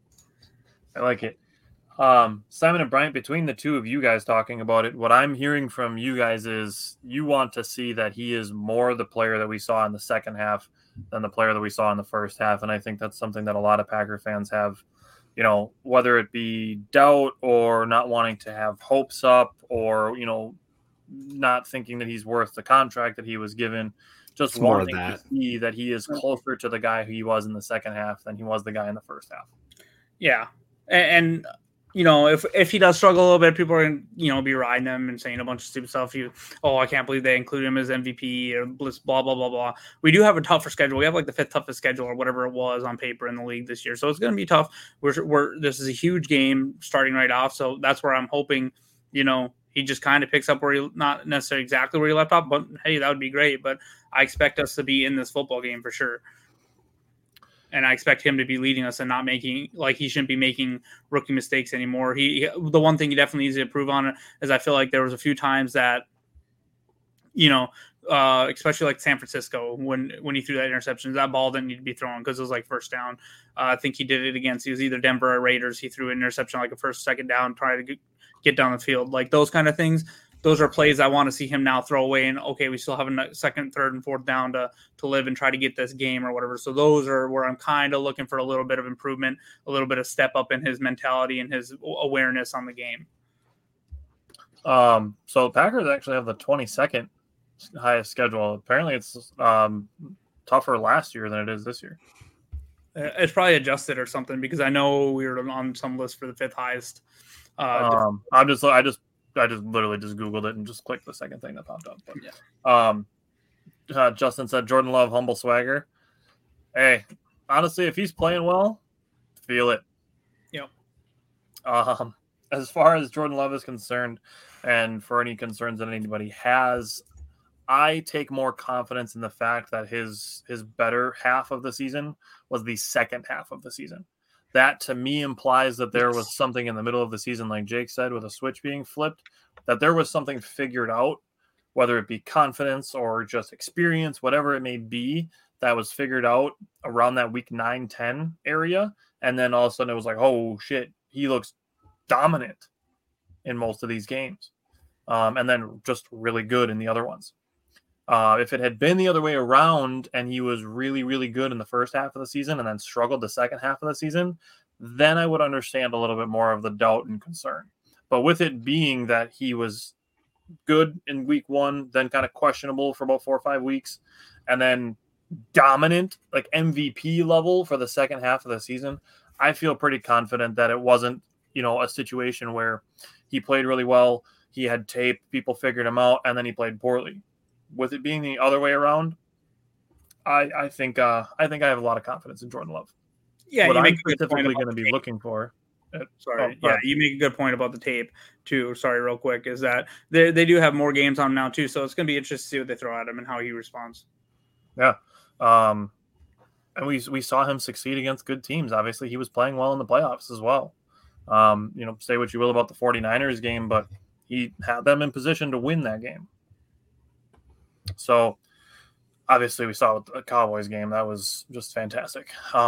I like it. Simon and Bryant, between the two of you guys talking about it, what I'm hearing from you guys is you want to see that he is more the player that we saw in the second half than the player that we saw in the first half. And I think that's something that a lot of Packer fans have, whether it be doubt or not wanting to have hopes up or, not thinking that he's worth the contract that he was given, just wanting to see that he is closer to the guy who he was in the second half than he was the guy in the first half. Yeah. And if he does struggle a little bit, people are going to, be riding him and saying a bunch of stupid stuff. I can't believe they include him as MVP or blah, blah, blah, blah. We do have a tougher schedule. We have like the 5th toughest schedule or whatever it was on paper in the league this year. So it's going to be tough. This is a huge game starting right off. So that's where I'm hoping, he just kind of picks up where not necessarily exactly where he left off, but hey, that would be great. But I expect us to be in this football game for sure. And I expect him to be leading us and not making, he shouldn't be making rookie mistakes anymore. The one thing he definitely needs to improve on is I feel like there was a few times that, especially like San Francisco, when he threw that interception, that ball didn't need to be thrown because it was like first down. I think he did it against, it was either Denver or Raiders. He threw an interception like a first, second down, trying to get down the field. Like those kind of things. Those are plays I want to see him now throw away. And okay, we still have a second, third, and fourth down to live and try to get this game or whatever. So those are where I'm kind of looking for a little bit of improvement, a little bit of step up in his mentality and his awareness on the game. So Packers actually have the 22nd highest schedule. Apparently it's tougher last year than it is this year. It's probably adjusted or something because I know we were on some list for the 5th highest. I just literally just Googled it and just clicked the second thing that popped up. But yeah. Justin said Jordan Love, humble swagger. Hey, honestly, if he's playing well, feel it. Yep. As far as Jordan Love is concerned, and for any concerns that anybody has, I take more confidence in the fact that his better half of the season was the second half of the season. That to me implies that there was something in the middle of the season, like Jake said, with a switch being flipped, that there was something figured out, whether it be confidence or just experience, whatever it may be, that was figured out around that week 9-10 area. And then all of a sudden it was like, oh shit, he looks dominant in most of these games. and then just really good in the other ones. If it had been the other way around and he was really, really good in the first half of the season and then struggled the second half of the season, then I would understand a little bit more of the doubt and concern. But with it being that he was good in week 1, then kind of questionable for about 4 or 5 weeks, and then dominant, like MVP level for the second half of the season, I feel pretty confident that it wasn't, a situation where he played really well, he had tape, people figured him out, and then he played poorly. With it being the other way around, I think I have a lot of confidence in Jordan Love. Yeah, what I'm specifically going to be looking for. You make a good point about the tape too. Sorry, real quick, is that they do have more games on now too, so it's going to be interesting to see what they throw at him and how he responds. Yeah, and we saw him succeed against good teams. Obviously, he was playing well in the playoffs as well. Say what you will about the 49ers game, but he had them in position to win that game. So, obviously, we saw the Cowboys game. That was just fantastic.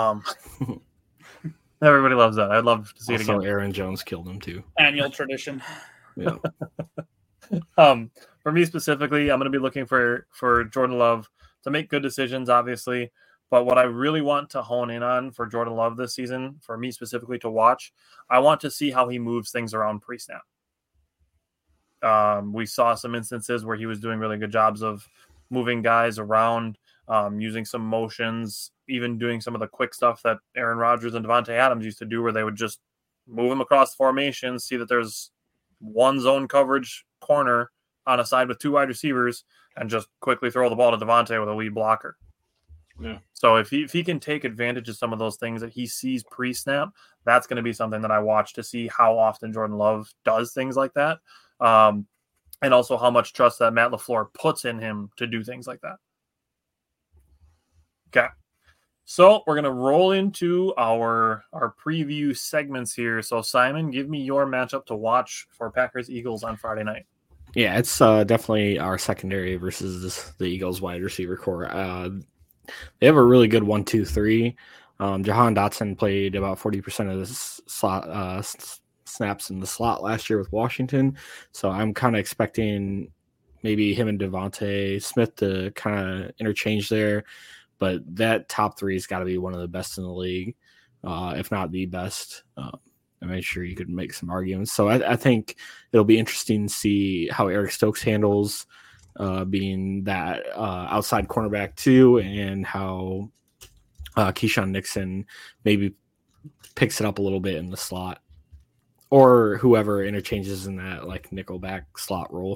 Everybody loves that. I'd love to see it again. Aaron Jones killed him, too. Annual tradition. Yeah. For me specifically, I'm going to be looking for Jordan Love to make good decisions, obviously. But what I really want to hone in on for Jordan Love this season, for me specifically to watch, I want to see how he moves things around pre-snap. We saw some instances where he was doing really good jobs of moving guys around, using some motions, even doing some of the quick stuff that Aaron Rodgers and Devontae Adams used to do, where they would just move him across the formation, see that there's one zone coverage corner on a side with 2 wide receivers, and just quickly throw the ball to Devontae with a lead blocker. Yeah. So if he can take advantage of some of those things that he sees pre-snap, that's going to be something that I watch to see how often Jordan Love does things like that. And also how much trust that Matt LaFleur puts in him to do things like that. Okay. So we're going to roll into our preview segments here. So Simon, give me your matchup to watch for Packers-Eagles on Friday night. Yeah, it's definitely our secondary versus the Eagles wide receiver core. They have a really good 1-2-3. Jahan Dotson played about 40% of the slot snaps in the slot last year with Washington. So I'm kind of expecting maybe him and Devontae Smith to kind of interchange there. But that top 3 has got to be one of the best in the league, if not the best. I'm sure you could make some arguments. So I think it'll be interesting to see how Eric Stokes handles being that outside cornerback too, and how Keyshawn Nixon maybe picks it up a little bit in the slot, or whoever interchanges in that like nickelback slot role.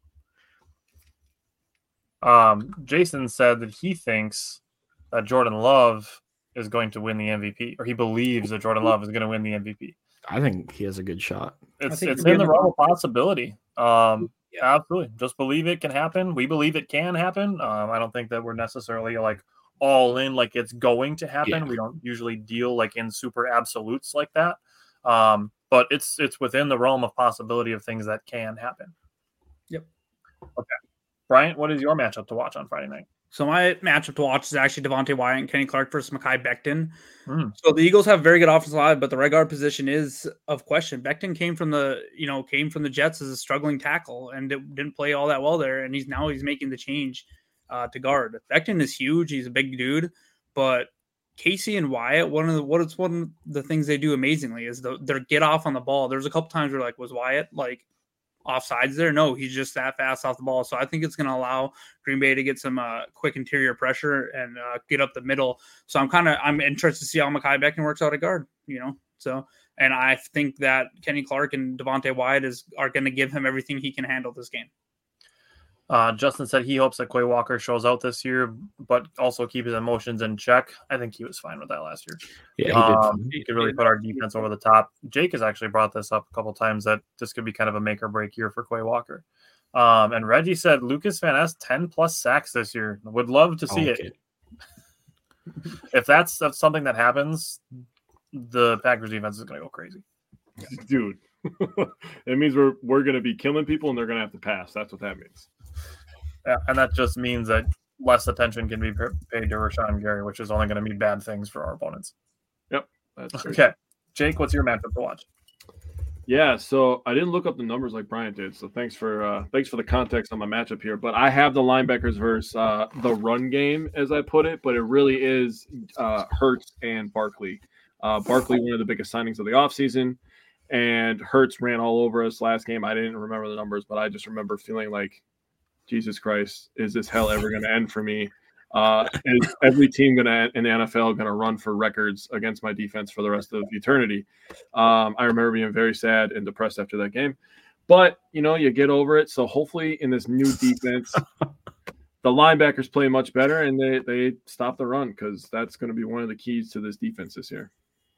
Jason said that he thinks that Jordan Love is going to win the MVP, or he believes that Jordan Love is going to win the MVP. I think he has a good shot. It's in the realm of possibility. Absolutely. Just believe it can happen. We believe it can happen. I don't think that we're necessarily like all in, like it's going to happen. Yeah. We don't usually deal like in super absolutes like that. But it's within the realm of possibility of things that can happen. Yep. Okay. Bryant, what is your matchup to watch on Friday night? So my matchup to watch is actually Devontae Wyatt and Kenny Clark versus Mekhi Becton. So the Eagles have very good offensive line, but the right guard position is of question. Becton came from the Jets as a struggling tackle and didn't play all that well there, and he's making the change to guard. Becton is huge; he's a big dude, but Casey and Wyatt, one of the things they do amazingly is their get off on the ball. There's a couple times where like, was Wyatt like offsides there? No, he's just that fast off the ball. So I think it's going to allow Green Bay to get some quick interior pressure and get up the middle. So I'm interested to see how Mekhi Becton works out at guard, So, and I think that Kenny Clark and Devontae Wyatt are going to give him everything he can handle this game. Justin said he hopes that Quay Walker shows out this year, but also keep his emotions in check. I think he was fine with that last year. Yeah, he could really put our defense over the top. Jake has actually brought this up a couple times that this could be kind of a make or break year for Quay Walker. And Reggie said Lucas Van Ness 10+ sacks this year. Would love to see it. If that's something that happens, the Packers defense is going to go crazy. Dude, it means we're going to be killing people and they're going to have to pass. That's what that means. Yeah, and that just means that less attention can be paid to Rashawn Gary, which is only going to mean bad things for our opponents. Yep. That's okay. Jake, what's your matchup to watch? Yeah, so I didn't look up the numbers like Brian did. So thanks for the context on my matchup here. But I have the linebackers versus the run game, as I put it. But it really is Hurts and Barkley. Barkley, one of the biggest signings of the offseason, and Hurts ran all over us last game. I didn't remember the numbers, but I just remember feeling like, Jesus Christ, is this hell ever going to end for me? Is every team in the NFL going to run for records against my defense for the rest of eternity? I remember being very sad and depressed after that game, but you get over it. So hopefully in this new defense, the linebackers play much better and they stop the run, because that's going to be one of the keys to this defense this year.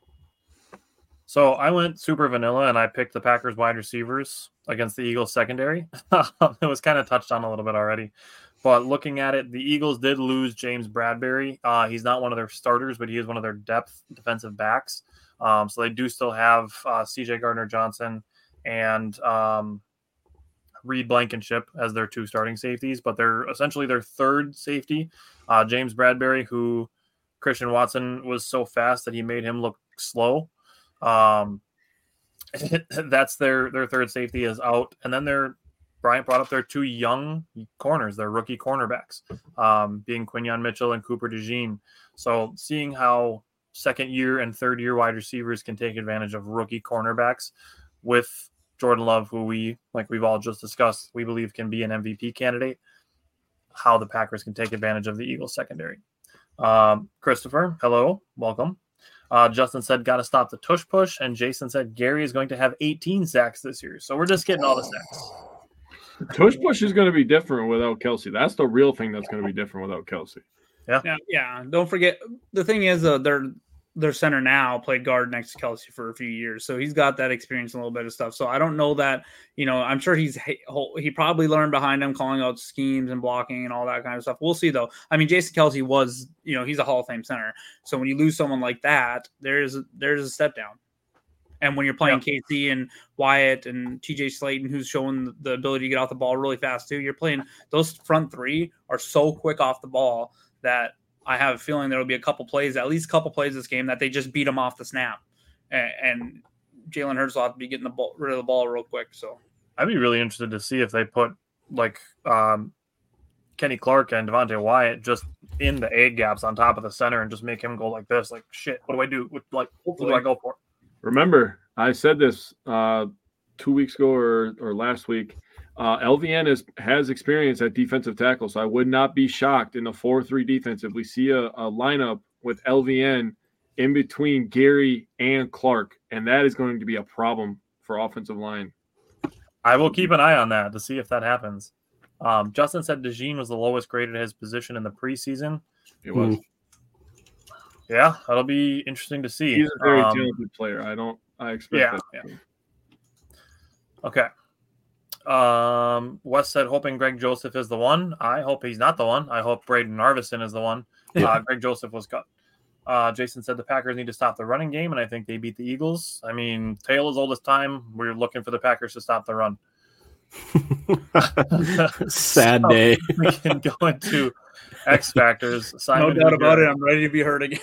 So I went super vanilla and I picked the Packers wide receivers against the Eagles secondary. It was kind of touched on a little bit already. But looking at it, the Eagles did lose James Bradberry. He's not one of their starters, but he is one of their depth defensive backs. So they do still have C.J. Gardner-Johnson and Reed Blankenship as their two starting safeties, but they're essentially their third safety. James Bradberry, who Christian Watson was so fast that he made him look slow. That's their third safety is out. And then Bryant brought up their two young corners, their rookie cornerbacks, being Quinyon Mitchell and Cooper DeJean. So seeing how second-year and third-year wide receivers can take advantage of rookie cornerbacks with Jordan Love, who we've all just discussed, we believe can be an MVP candidate, how the Packers can take advantage of the Eagles secondary. Christopher, hello, welcome. Justin said, got to stop the tush push. And Jason said, Gary is going to have 18 sacks this year. So we're just getting all the sacks. Tush push is going to be different without Kelce. That's the real thing that's going to be different without Kelce. Yeah. Don't forget, the thing is, their center now played guard next to Kelce for a few years, so he's got that experience and a little bit of stuff. So I don't know that, I'm sure he probably learned behind him, calling out schemes and blocking and all that kind of stuff. We'll see, though. I mean, Jason Kelce was, he's a Hall of Fame center. So when you lose someone like that, there's a step down. And when you're playing KC and Wyatt and TJ Slayton, who's showing the ability to get off the ball really fast too, you're playing those front three are so quick off the ball that I have a feeling there will be at least a couple plays this game that they just beat them off the snap. And Jalen Hurts will have to be getting rid of the ball real quick. So I'd be really interested to see if they put Kenny Clark and Devontae Wyatt just in the A gaps on top of the center and just make him go like this. Like, shit, what do I do? What do I go for? Remember, I said this 2 weeks ago or last week. LVN has experience at defensive tackle, so I would not be shocked in the 4-3 defense if we see a lineup with LVN in between Gary and Clark, and that is going to be a problem for offensive line. I will keep an eye on that to see if that happens. Justin said DeJean was the lowest graded at his position in the preseason. It was. Yeah, that'll be interesting to see. He's a very talented player. I expect that. Yeah. Okay. Wes said, hoping Greg Joseph is the one. I hope he's not the one. I hope Braden Narvison is the one. Greg Joseph was cut. Jason said the Packers need to stop the running game, and I think they beat the Eagles. I mean, tale as old as time. We're looking for the Packers to stop the run. Sad day. We can go into X factors. Simon, no doubt about it. I'm ready to be hurt again.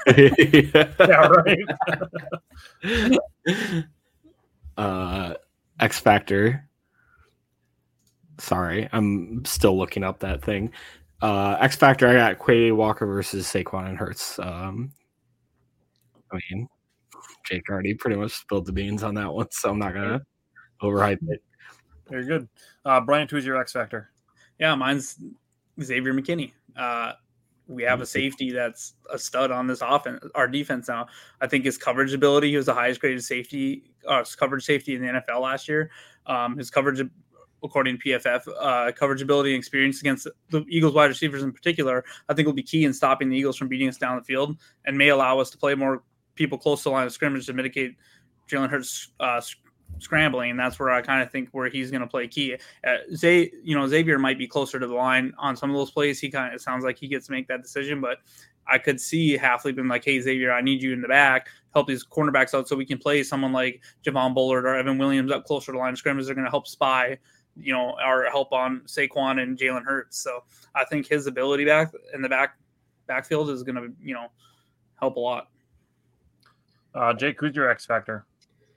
Yeah, right. X factor. Sorry, I'm still looking up that thing. X factor. I got Quay Walker versus Saquon and Hurts. I mean, Jake already pretty much spilled the beans on that one, so I'm not gonna overhype it. Very good. Bryant, who's your X factor? Yeah, mine's Xavier McKinney. We have a safety that's a stud on this offense, our defense now. I think his coverage ability, he was the highest graded coverage safety in the NFL last year. His coverage, according to PFF, coverage ability and experience against the Eagles wide receivers in particular, I think will be key in stopping the Eagles from beating us down the field and may allow us to play more people close to the line of scrimmage to mitigate Jalen Hurts' scrambling. And that's where I kind of think where he's going to play key. Xavier might be closer to the line on some of those plays. It sounds like he gets to make that decision, but I could see Halfley being like, hey, Xavier, I need you in the back, help these cornerbacks out so we can play someone like Javon Bullard or Evan Williams up closer to the line of scrimmage. They're going to help spy, our help on Saquon and Jalen Hurts. So I think his ability back in the backfield is going to, help a lot. Jake, who's your X factor?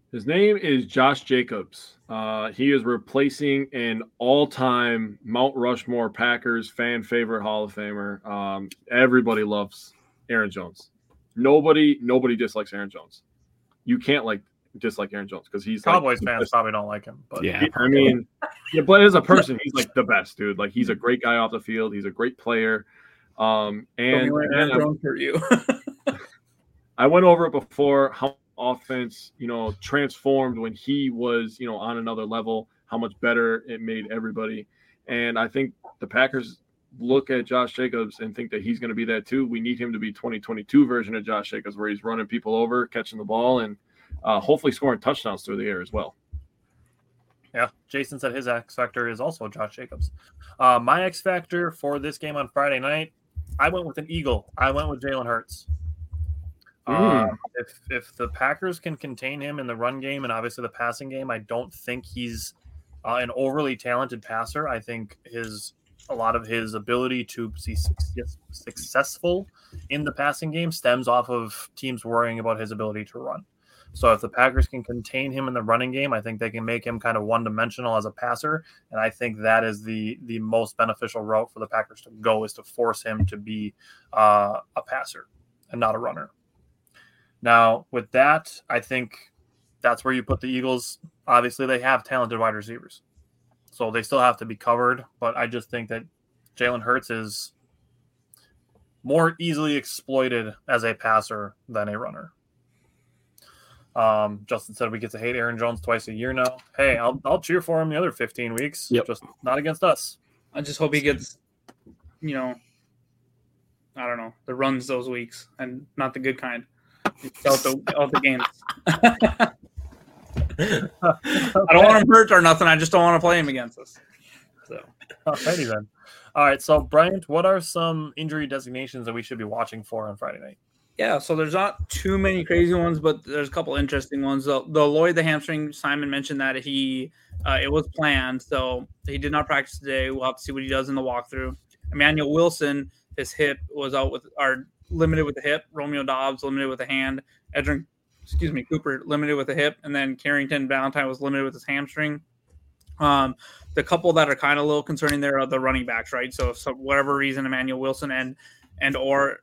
His name is Josh Jacobs. He is replacing an all-time Mount Rushmore Packers fan favorite Hall of Famer. Everybody loves Aaron Jones. Nobody dislikes Aaron Jones. You can't dislike Aaron Jones because he's Cowboys fans probably don't like him. But yeah, I mean, yeah, but as a person, he's like the best dude. Like he's a great guy off the field. He's a great player. And Aaron Jones for you. I went over it before how offense, transformed when he was, on another level, how much better it made everybody. And I think the Packers look at Josh Jacobs and think that he's going to be that too. We need him to be 2022 version of Josh Jacobs where he's running people over, catching the ball, and hopefully scoring touchdowns through the air as well. Yeah, Jason said his X factor is also Josh Jacobs. My X factor for this game on Friday night, I went with an Eagle. I went with Jalen Hurts. If the Packers can contain him in the run game and obviously the passing game, I don't think he's an overly talented passer. I think a lot of his ability to be successful in the passing game stems off of teams worrying about his ability to run. So if the Packers can contain him in the running game, I think they can make him kind of one-dimensional as a passer, and I think that is the most beneficial route for the Packers to go, is to force him to be a passer and not a runner. Now, with that, I think that's where you put the Eagles. Obviously, they have talented wide receivers, so they still have to be covered. But I just think that Jalen Hurts is more easily exploited as a passer than a runner. Justin said we get to hate Aaron Jones twice a year now. Hey, I'll cheer for him the other 15 weeks. Yep. Just not against us. I just hope he gets, I don't know, the runs those weeks and not the good kind. Out the games. I don't want him hurt or nothing. I just don't want to play him against us. So, alrighty then. All right. So, Bryant, what are some injury designations that we should be watching for on Friday night? Yeah, so there's not too many crazy ones, but there's a couple interesting ones. The Lloyd, the hamstring, Simon mentioned that it was planned, so he did not practice today. We'll have to see what he does in the walkthrough. Emmanuel Wilson, his hip was out limited with the hip. Romeo Dobbs limited with the hand. Cooper limited with the hip, and then Carrington Valentine was limited with his hamstring. The couple that are kind of a little concerning there are the running backs, right? So if for whatever reason Emmanuel Wilson and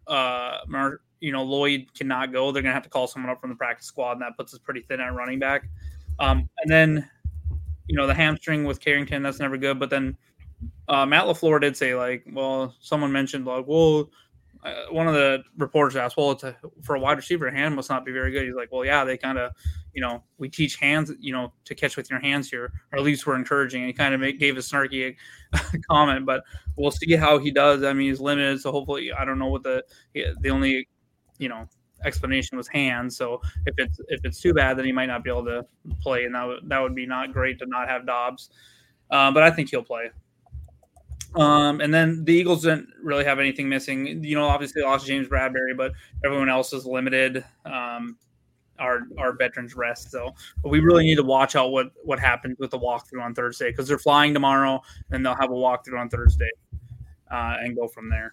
Lloyd cannot go, they're gonna have to call someone up from the practice squad, and that puts us pretty thin at running back. And then the hamstring with Carrington, that's never good. But then Matt LaFleur did say someone mentioned one of the reporters asked, for a wide receiver, hand must not be very good. He's like, well, yeah, they kind of, we teach hands, to catch with your hands here, or at least we're encouraging. And he kind of gave a snarky comment, but we'll see how he does. I mean, he's limited, so hopefully, I don't know what the only, explanation was hands. So if it's too bad, then he might not be able to play, and that would be not great to not have Dobbs. But I think he'll play. And then the Eagles didn't really have anything missing. Obviously lost James Bradbury, but everyone else is limited. Our veterans rest. So we really need to watch out what happens with the walkthrough on Thursday, because they're flying tomorrow, and they'll have a walkthrough on Thursday and go from there.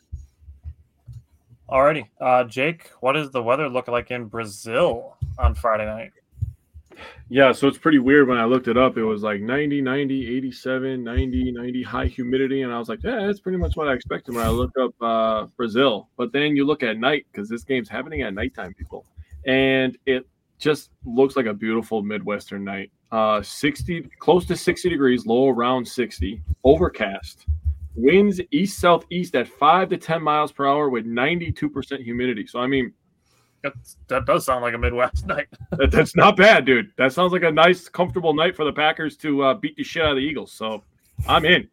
Alrighty. Jake, what does the weather look like in Brazil on Friday night? Yeah, so it's pretty weird. When I looked it up, it was like 90, 90, 87, 90, 90, high humidity. And I was like, yeah, that's pretty much what I expected when I looked up Brazil. But then you look at night, because this game's happening at nighttime, people. And it just looks like a beautiful Midwestern night. 60, close to 60 degrees, low around 60, overcast. Winds east-southeast at 5 to 10 miles per hour with 92% humidity. So, I mean, that does sound like a Midwest night. That's not bad, dude. That sounds like a nice, comfortable night for the Packers to beat the shit out of the Eagles. So I'm in.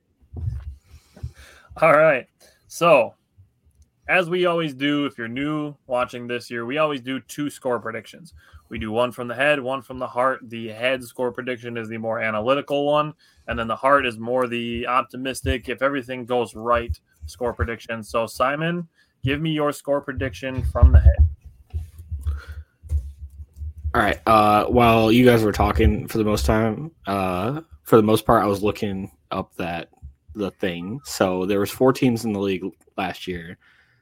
All right. So as we always do, if you're new watching this year, we always do 2 score predictions. We do one from the head, one from the heart. The head score prediction is the more analytical one, and then the heart is more the optimistic, if everything goes right, score prediction. So Simon, give me your score prediction from the head. All right. While you guys were talking, for the most part, I was looking up the thing. So there was 4 teams in the league last year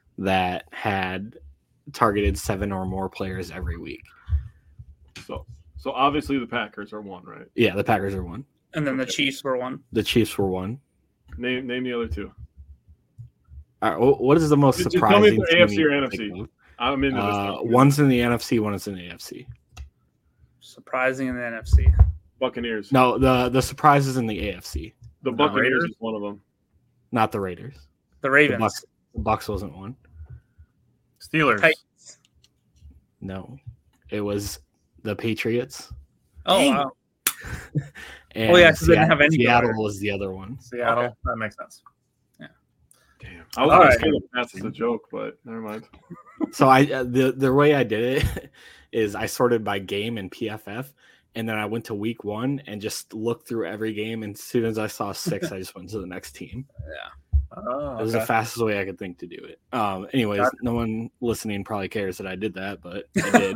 that had targeted 7 or more players every week. So obviously the Packers are 1, right? Yeah, the Packers are 1. And then the Chiefs were 1. The Chiefs were 1. Name the other 2. All right, what is the most surprising? Tell me the AFC or NFC. I'm into this. One's in the NFC, one is in the AFC. Surprising in the NFC. Buccaneers. No, the surprise is in the AFC. The Buccaneers is one of them. Not the Raiders. The Ravens. The Bucs wasn't one. Steelers. Titans. No, it was the Patriots. Oh, wow. And yeah, because they didn't have any. Seattle was the other one. Seattle. Okay. That makes sense. Yeah. Damn. I was going to say the Pats as a joke, but never mind. So the way I did it is I sorted by game and PFF, and then I went to week 1 and just looked through every game. And as soon as I saw 6, I just went to the next team. Yeah. Oh, It was the fastest way I could think to do it. Anyways, no one listening probably cares that I did that, but I did.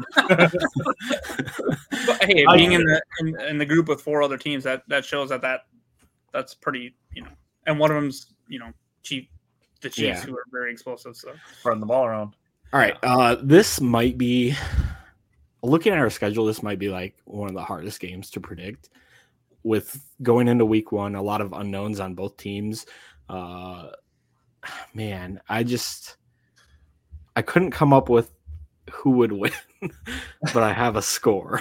But hey, being in the group with 4 other teams, that shows that's pretty, and one of them's, the Chiefs, who are very explosive. So running the ball around. All right. This might be, looking at our schedule, this might be like one of the hardest games to predict. With going into week 1, a lot of unknowns on both teams. Man, I couldn't come up with who would win, but I have a score.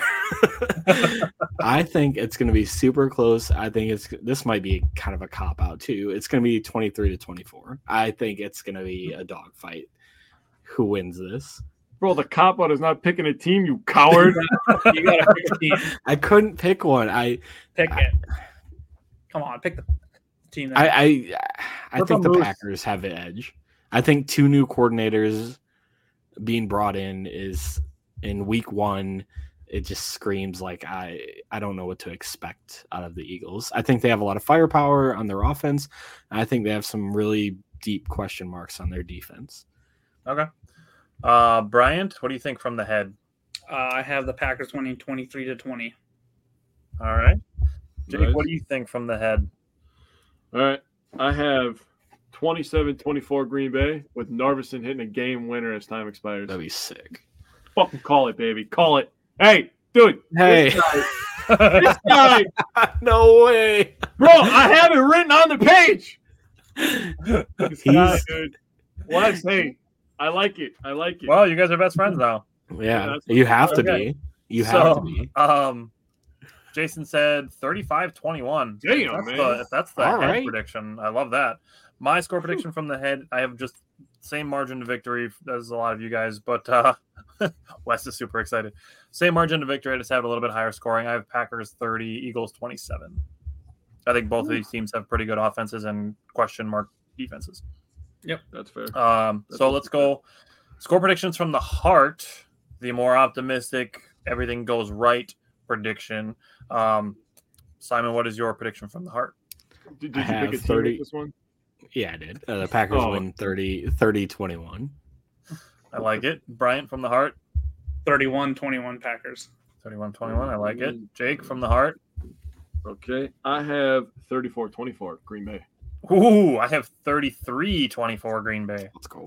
I think it's going to be super close. I think this might be kind of a cop out too. It's going to be 23-24. I think it's going to be a dogfight. Who wins this? Bro, the cop out is not picking a team, you coward. You got to pick a team. I couldn't pick one. Pick it. Come on, pick the team. I think the Packers have an edge. I think 2 new coordinators being brought in is in week 1. It just screams like I don't know what to expect out of the Eagles. I think they have a lot of firepower on their offense. And I think they have some really deep question marks on their defense. Okay. Bryant, what do you think from the head? I have the Packers winning 23-20. All right. Jake, Nice. what do you think from the head? All right. I have 27-24 Green Bay with Narvison hitting a game winner as time expires. That'd be sick. Fucking call it, baby. Call it. Hey, dude. Hey. This guy. No way. Bro, I have it written on the page. This guy, dude. What? Hey, I like it. Well, you guys are best friends now. Yeah, you have to be. You have to be. Jason said 35-21. Damn, man. That's the All head right. prediction. I love that. My score prediction from the head, I have just same margin to victory as a lot of you guys, but Wes is super excited. Same margin to victory. I just have a little bit higher scoring. I have Packers 30, Eagles 27. I think both of these teams have pretty good offenses and question mark defenses. Yep, that's fair. So let's go. Score predictions from the heart. The more optimistic, everything goes right prediction. Simon, what is your prediction from the heart? Did you pick a 30 with this one? Yeah, I did. The Packers win 30-21. I like it. Bryant from the heart. 31-21 Packers. 31-21. I like it. Jake from the heart. Okay. I have 34-24 Green Bay. Ooh, I have 33-24 Green Bay. Let's go.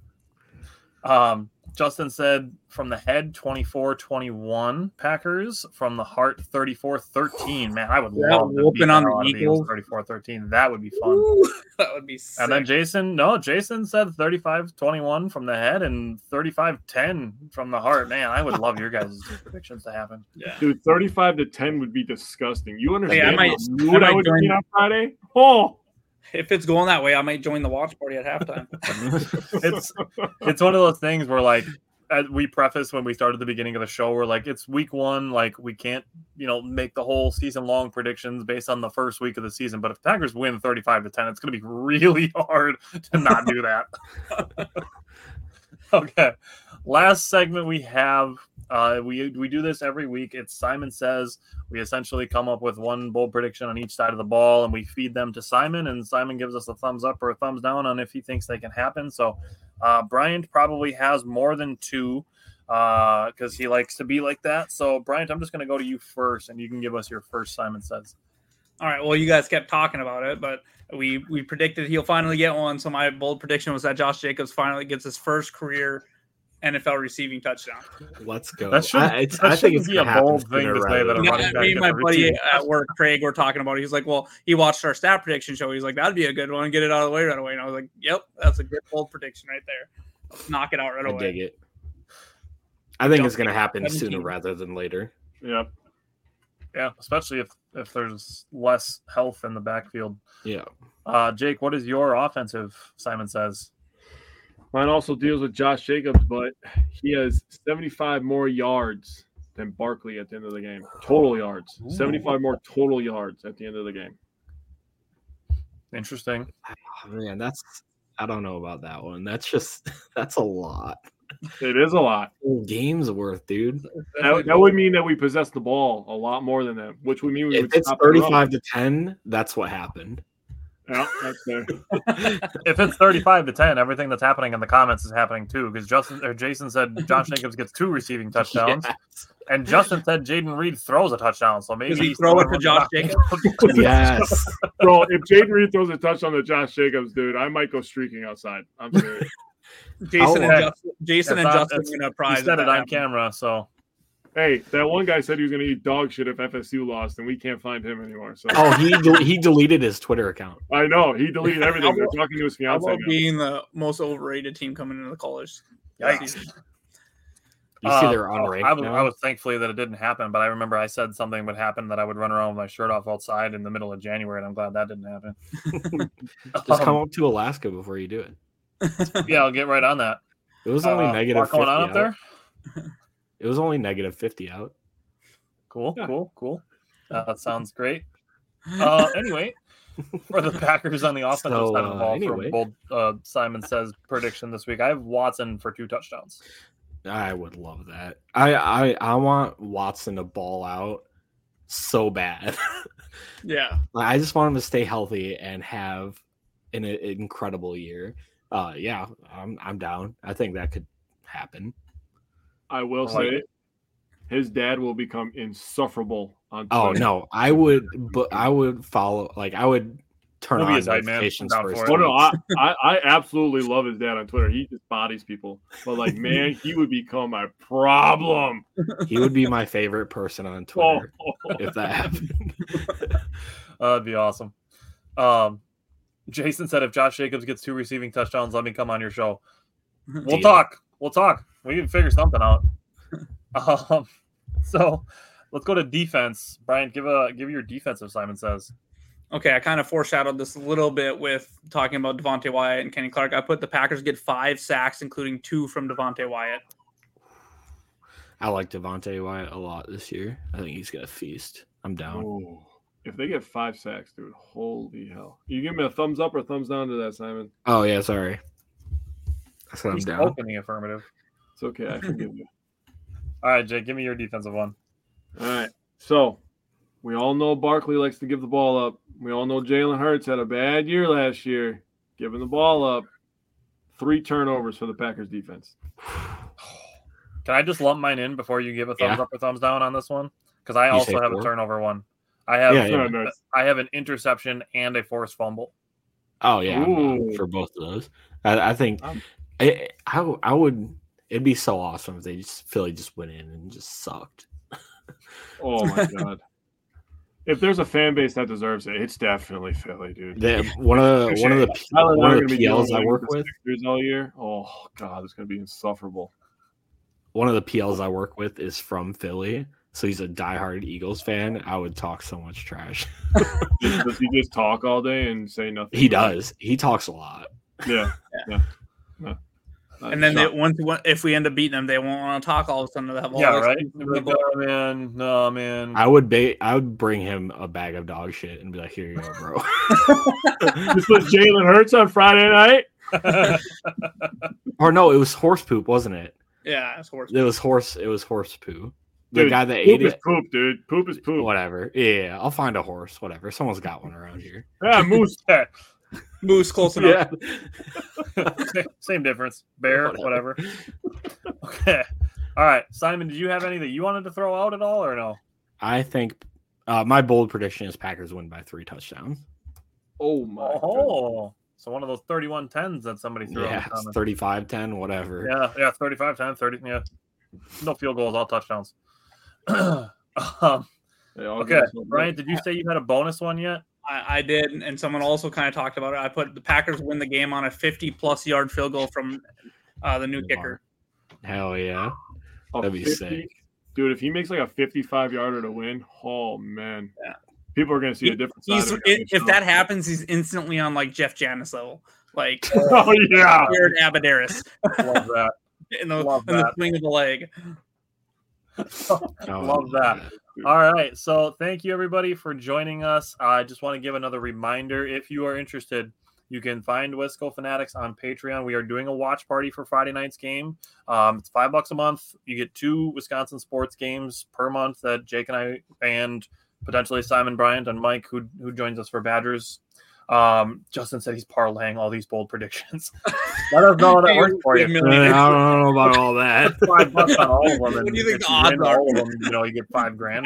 Justin said from the head 24-21 Packers, from the heart 34-13. Man, I would love to whooping on the Eagles 34-13. That would be fun. Ooh, that would be sick. And then Jason said 35-21 from the head and 35-10 from the heart. Man, I would love your guys' predictions to happen. Yeah. Dude, 35-10 would be disgusting. You understand I might would be on Friday? Oh, if it's going that way, I might join the watch party at halftime. It's one of those things where, like, as we preface when we started the beginning of the show, we're like, it's week 1, like we can't, make the whole season long predictions based on the first week of the season. But if Packers win 35-10, it's going to be really hard to not do that. Okay, last segment we have. We do this every week. It's Simon Says. We essentially come up with one bold prediction on each side of the ball, and we feed them to Simon, and Simon gives us a thumbs up or a thumbs down on if he thinks they can happen. So Bryant probably has more than 2 because he likes to be like that. So, Bryant, I'm just going to go to you first, and you can give us your first Simon Says. All right. Well, you guys kept talking about it, but we predicted he'll finally get one. So my bold prediction was that Josh Jacobs finally gets his first career NFL receiving touchdown. Let's go. That I think it's be a bold thing to say that a running back. Me and my buddy at work, Craig, were talking about it. He's like, well, he watched our stat prediction show. He's like, that'd be a good one. Get it out of the way right away. And I was like, yep, that's a good bold prediction right there. Knock it out right away. I dig it. I think it's going to happen sooner rather than later. Yep. Yeah, especially if there's less health in the backfield. Yeah. Jake, what is your offensive? Simon says. Mine also deals with Josh Jacobs, but he has 75 more yards than Barkley at the end of the game. Total yards. Ooh. 75 more total yards at the end of the game. Interesting. Oh, man, I don't know about that one. That's a lot. It is a lot. Game's worth, dude. That would mean that we possess the ball a lot more than that, which would mean we would. If it's 35-10, that's what happened. Yeah, that's fair. If it's 35-10, everything that's happening in the comments is happening too. Because Jason said Josh Jacobs gets 2 receiving touchdowns, and Justin said Jaden Reed throws a touchdown. So maybe he throw it to Josh Jacobs. Yes, bro. If Jaden Reed throws a touchdown to Josh Jacobs, dude, I might go streaking outside. I'm serious. Jason and Justin win a prize. He said it on camera, so. Hey, that one guy said he was going to eat dog shit if FSU lost, and we can't find him anymore. So. Oh, he deleted his Twitter account. I know. He deleted everything. They're talking to his fiance. How about being the most overrated team coming into the college? Yikes. You see they're unranked now? I was thankfully that it didn't happen, but I remember I said something would happen that I would run around with my shirt off outside in the middle of January, and I'm glad that didn't happen. Just come up to Alaska before you do it. Yeah, I'll get right on that. It was only negative 50 going on up there? It was only negative 50 out. Cool, yeah. Cool. That sounds great. Anyway, for the Packers on the offensive side of the ball, for bold Simon Says prediction this week, I have Watson for 2 touchdowns. I would love that. I want Watson to ball out so bad. Yeah. I just want him to stay healthy and have an incredible year. Yeah, I'm down. I think that could happen. I will say his dad will become insufferable on Twitter. Oh no, I would follow. Like I would turn on notifications first. Oh no, I absolutely love his dad on Twitter. He just bodies people, but like man, he would become a problem. He would be my favorite person on Twitter if that happened. That'd be awesome. Jason said if Josh Jacobs gets 2 receiving touchdowns, let me come on your show. We'll talk. We can figure something out. So let's go to defense. Brian, give your defensive Simon Says. Okay, I kind of foreshadowed this a little bit with talking about Devontae Wyatt and Kenny Clark. I put the Packers get 5 sacks, including 2 from Devontae Wyatt. I like Devontae Wyatt a lot this year. I think he's got a feast. I'm down. Ooh. If they get 5 sacks, dude, holy hell. You give me a thumbs up or thumbs down to that, Simon? Oh, yeah, sorry. That's what I'm down. Opening affirmative. It's okay. I forgive you. All right, Jake, give me your defensive one. All right. So we all know Barkley likes to give the ball up. We all know Jalen Hurts had a bad year last year, giving the ball up. 3 turnovers for the Packers defense. Can I just lump mine in before you give a thumbs up or thumbs down on this one? Because I also have a turnover one. I have I have an interception and a forced fumble. Oh yeah, for both of those. I think I would. It'd be so awesome if Philly just went in and just sucked. Oh my god! If there's a fan base that deserves it, it's definitely Philly, dude. One of the PLs I work with all year. Oh god, it's gonna be insufferable. One of the PLs I work with is from Philly. So he's a diehard Eagles fan. I would talk so much trash. Does he just talk all day and say nothing? He does. He talks a lot. Yeah. And then if we end up beating them, they won't want to talk all of a sudden. Right? No, man. I would bring him a bag of dog shit and be like, "Here you go, bro." This was Jalen Hurts on Friday night. Or no, it was horse poop, wasn't it? Yeah, it was horse. It was horse poo. The guy that ate it. Poop, dude. Poop is poop. Whatever. Yeah, I'll find a horse. Whatever. Someone's got one around here. Yeah, moose. Moose, close enough. Yeah. Same difference. Bear, whatever. Okay. All right. Simon, did you have any that you wanted to throw out at all or no? I think my bold prediction is Packers win by 3 touchdowns. Oh, my God. So one of those 31-10s that somebody threw. Yeah, 35-10, whatever. Yeah, 35-10, 30. Yeah, no field goals, all touchdowns. Okay, Brian, did you say you had a bonus one yet? I did, and someone also kind of talked about it. I put the Packers win the game on a 50-plus yard field goal from the new kicker. Hell yeah. That'd be sick. Dude, if he makes like a 55-yarder to win, oh, man. Yeah. People are going to see a different side of it. If that happens, he's instantly on like Jeff Janis level. Like, oh, yeah. Jared Abadaris. Love that. in the swing of the leg. Love that. All right. So thank you, everybody, for joining us. I just want to give another reminder. If you are interested, you can find Wisco Fanatics on Patreon. We are doing a watch party for Friday night's game. It's $5 a month. You get 2 Wisconsin sports games per month that Jake and I and potentially Simon Bryant and Mike, who joins us for Badgers. Justin said he's parlaying all these bold predictions. Let us know how that works for you. I don't know about all that. $5 on all of them. What do you think the odds are? All of them, you get $5,000.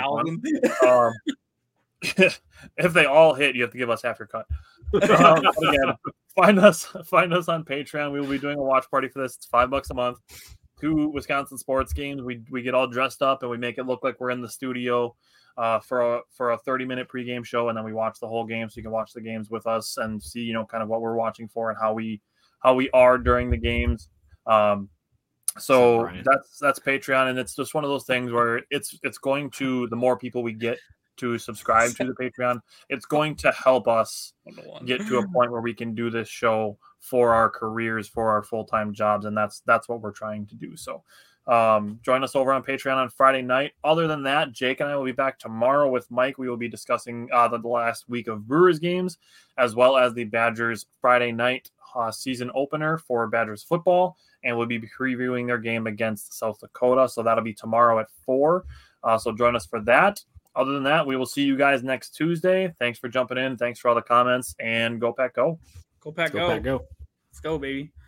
500,000. If they all hit, you have to give us half your cut. Again, find us on Patreon. We will be doing a watch party for this. It's $5 a month. 2 Wisconsin sports games. We get all dressed up and we make it look like we're in the studio for a 30-minute pregame show, and then we watch the whole game, so you can watch the games with us and see kind of what we're watching for and how we are during the games. So that's Patreon, and it's just one of those things where it's going to, the more people we get to subscribe to the Patreon, it's going to help us get to a point where we can do this show for our careers, for our full-time jobs, and that's what we're trying to do. So join us over on Patreon on Friday night. Other than that, Jake and I will be back tomorrow with Mike. We will be discussing the last week of Brewers games, as well as the Badgers Friday night season opener for Badgers football, and we'll be previewing their game against South Dakota. So that'll be tomorrow at 4. So join us for that. Other than that, we will see you guys next Tuesday. Thanks for jumping in. Thanks for all the comments, and go Pack Go. Go Pack Go. Go Pack Go. Let's go, baby.